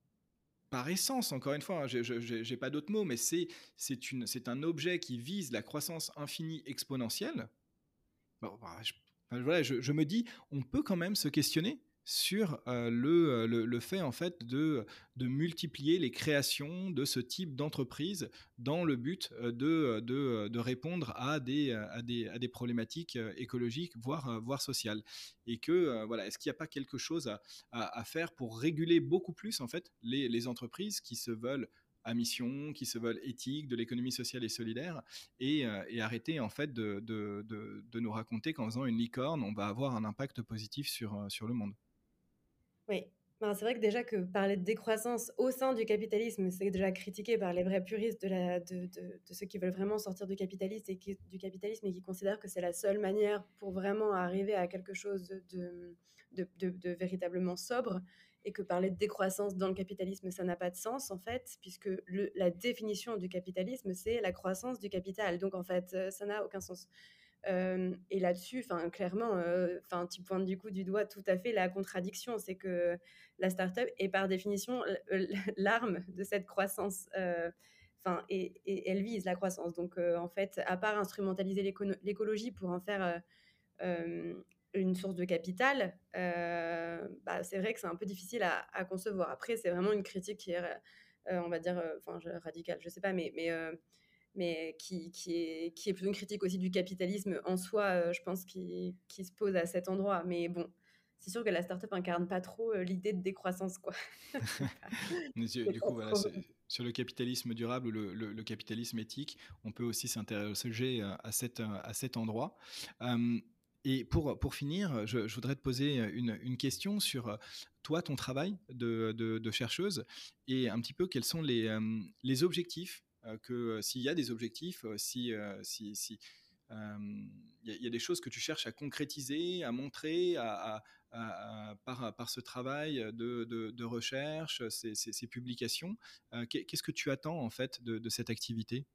par essence, encore une fois, hein, je n'ai pas d'autres mots, mais c'est c'est une c'est un objet qui vise la croissance infinie exponentielle. Bon, bah, je, enfin, voilà, je, je me dis, on peut quand même se questionner sur euh, le, euh, le, le fait en fait de, de multiplier les créations de ce type d'entreprise dans le but euh, de, de, de répondre à des, à des, à des problématiques euh, écologiques, voire, euh, voire sociales. Et que, euh, voilà, est-ce qu'il n'y a pas quelque chose à, à, à faire pour réguler beaucoup plus en fait les, les entreprises qui se veulent à mission, qui se veulent éthiques, de l'économie sociale et solidaire, et, euh, et arrêter en fait de, de, de, de nous raconter qu'en faisant une licorne, on va avoir un impact positif sur, euh, sur le monde. Oui. Ben, c'est vrai que déjà que parler de décroissance au sein du capitalisme, c'est déjà critiqué par les vrais puristes de, la, de, de, de ceux qui veulent vraiment sortir du capitalisme et qui, du capitalisme et qui considèrent que c'est la seule manière pour vraiment arriver à quelque chose de, de, de, de véritablement sobre, et que parler de décroissance dans le capitalisme, ça n'a pas de sens en fait, puisque le, la définition du capitalisme, c'est la croissance du capital. Donc en fait, euh, ça n'a aucun sens. Euh, et là-dessus, enfin clairement, euh, enfin tu pointes du coup du doigt tout à fait la contradiction, c'est que la startup est par définition l'arme de cette croissance. Euh, Enfin, et, et elle vise la croissance. Donc, euh, en fait, à part instrumentaliser l'écologie pour en faire euh, euh, une source de capital, euh, bah, c'est vrai que c'est un peu difficile à, à concevoir. Après, c'est vraiment une critique qui est, euh, on va dire, euh, enfin, radicale, je sais pas, mais, mais euh, mais qui, qui, est, qui est plutôt une critique aussi du capitalisme en soi, euh, je pense, qui, qui se pose à cet endroit. Mais bon, c'est sûr que la startup incarne pas trop euh, l'idée de décroissance, quoi. c'est pas, Du c'est pas coup, voilà, trop... sur le capitalisme durable ou le, le, le, capitalisme éthique, on peut aussi s'interroger à, cette, à cet endroit. Euh, et pour, pour finir, je, je, voudrais te poser une, une question sur toi, ton travail de, de, de chercheuse, et un petit peu quels sont les, euh, les objectifs, euh, que s'il y a des objectifs, si, euh, si, si il euh, y, y a des choses que tu cherches à concrétiser, à montrer, à, à, à, à, par, par ce travail de, de, de recherche, ces, ces, ces publications. Euh, Qu'est-ce que tu attends en fait de, de cette activité?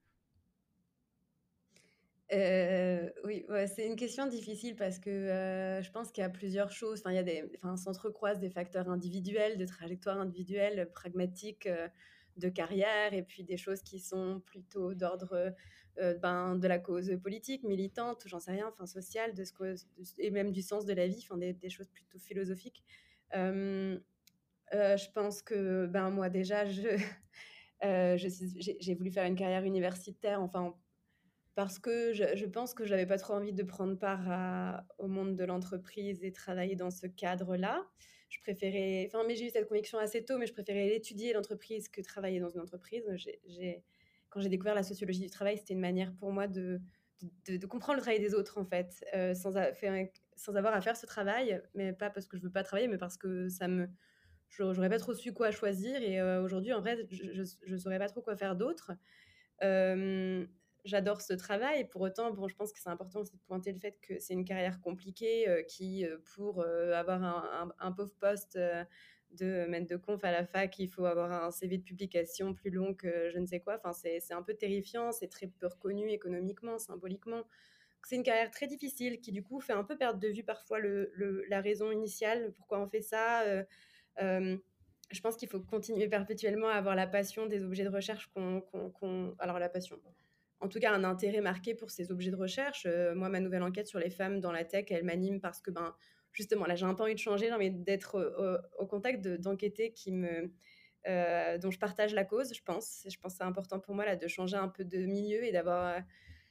Euh, oui, ouais, c'est une question difficile parce que euh, je pense qu'il y a plusieurs choses. Enfin, il y a des, enfin, s'entrecroisent des facteurs individuels, de trajectoires individuelles, pragmatiques, euh, de carrière, et puis des choses qui sont plutôt d'ordre euh, ben, de la cause politique, militante, j'en sais rien, enfin sociale, de ce que, de- et même du sens de la vie, enfin des, des choses plutôt philosophiques. Euh, euh, je pense que ben moi déjà, je, euh, je suis- j'ai j'ai voulu faire une carrière universitaire, enfin parce que je, je pense que j'avais pas trop envie de prendre part à- au monde de l'entreprise et travailler dans ce cadre-là. Je préférais, enfin, mais j'ai eu cette conviction assez tôt, mais je préférais étudier l'entreprise que travailler dans une entreprise. J'ai, j'ai- quand j'ai découvert la sociologie du travail, c'était une manière pour moi de, de, de comprendre le travail des autres, en fait, euh, sans, a- faire- sans avoir à faire ce travail, mais pas parce que je veux pas travailler, mais parce que ça me, j'aurais pas trop su quoi choisir. Et euh, aujourd'hui, en vrai, je, je, je saurais pas trop quoi faire d'autre. Euh, J'adore ce travail. Pour autant, bon, je pense que c'est important aussi de pointer le fait que c'est une carrière compliquée, euh, qui, euh, pour euh, avoir un, un- un pauvre poste euh, de maître de conf à la fac, il faut avoir un C V de publication plus long que je ne sais quoi. Enfin, c'est, c'est un peu terrifiant, c'est très peu reconnu économiquement, symboliquement. Donc, c'est une carrière très difficile qui, du coup, fait un peu perdre de vue parfois le, le- la raison initiale, pourquoi on fait ça. Euh, euh, je pense qu'il faut continuer perpétuellement à avoir la passion des objets de recherche qu'on... qu'on- qu'on- Alors la passion, en tout cas un intérêt marqué pour ces objets de recherche. Euh, moi, ma nouvelle enquête sur les femmes dans la tech, elle m'anime parce que, ben, justement, là, j'ai un peu envie de changer, j'ai envie d'être au, au contact de- d'enquêter qui me... euh, dont je partage la cause, je pense. Je pense que c'est important pour moi là, de changer un peu de milieu et d'avoir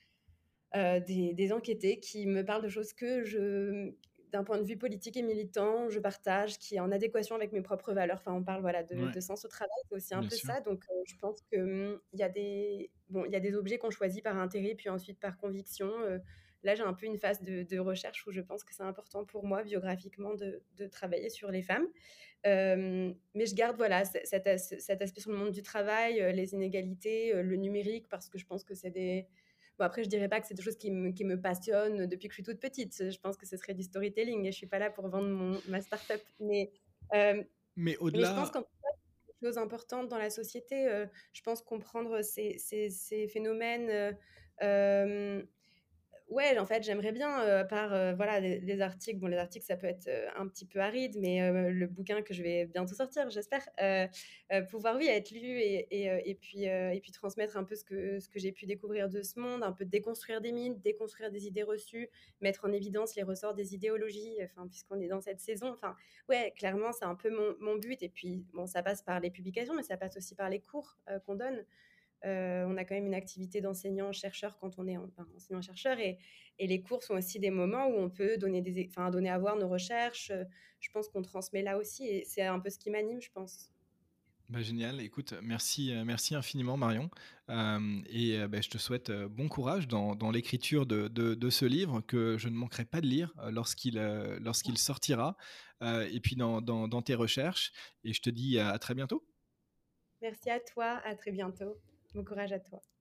heu, des des enquêtés qui me parlent de choses que je d'un point de vue politique et militant, je partage, qui est en adéquation avec mes propres valeurs. Enfin, on parle, voilà, de Ouais, de sens au travail, c'est aussi un bien peu sûr. ça. Donc, heu, je pense que, mmh, il y a des bon, il y a des objets qu'on choisit par intérêt, puis ensuite par conviction. Heu, là, j'ai un peu une phase de de recherche où je pense que c'est important pour moi, biographiquement, de de travailler sur les femmes. Hem, mais je garde, voilà, c cet as cet aspect sur le monde du travail, heu, les inégalités, heu, le numérique, parce que je pense que c'est des bon, après, je dirais pas que c'est des choses qui me qui me passionnent depuis que je suis toute petite. Je pense que ce serait du storytelling et je suis pas là pour vendre mon ma start-up. Mais, hem, Mais mais je pense au-delà, qu'en tout cas, c'est des choses importantes dans la société. Heu, je pense comprendre ces ces ces phénomènes, heu, hem ouais, en fait, j'aimerais bien, heu, par, heu, voilà, les les articles bon, les articles, ça peut être, heu, un petit peu aride, mais heu, le bouquin que je vais bientôt sortir, j'espère, heu heu, pouvoir, oui, être lu et et heu et puis, heu et puis transmettre un peu ce que ce que j'ai pu découvrir de ce monde, un peu déconstruire des mythes, déconstruire des idées reçues, mettre en évidence les ressorts des idéologies, enfin, puisqu'on est dans cette saison. Enfin, ouais, clairement, c'est un peu mon mon but et puis, bon, ça passe par les publications, mais ça passe aussi par les cours, heu, qu'on donne. Heu, on a quand même une activité d'enseignant-chercheur quand on est en enfin, enseignant-chercheur et et les cours sont aussi des moments où on peut donner des enfin, donner à voir nos recherches, heu, je pense qu'on transmet là aussi et c'est un peu ce qui m'anime, je pense. bah, génial. Écoute, merci, heu, merci infiniment Marion, hem et heu, beh, je te souhaite, heu, bon courage dans dans l'écriture de de de ce livre que je ne manquerai pas de lire, heu, lorsqu'il, heu, lorsqu'il sortira, heu et puis dans dans dans tes recherches et je te dis à à très bientôt. Merci à toi, à très bientôt. Bon courage à toi.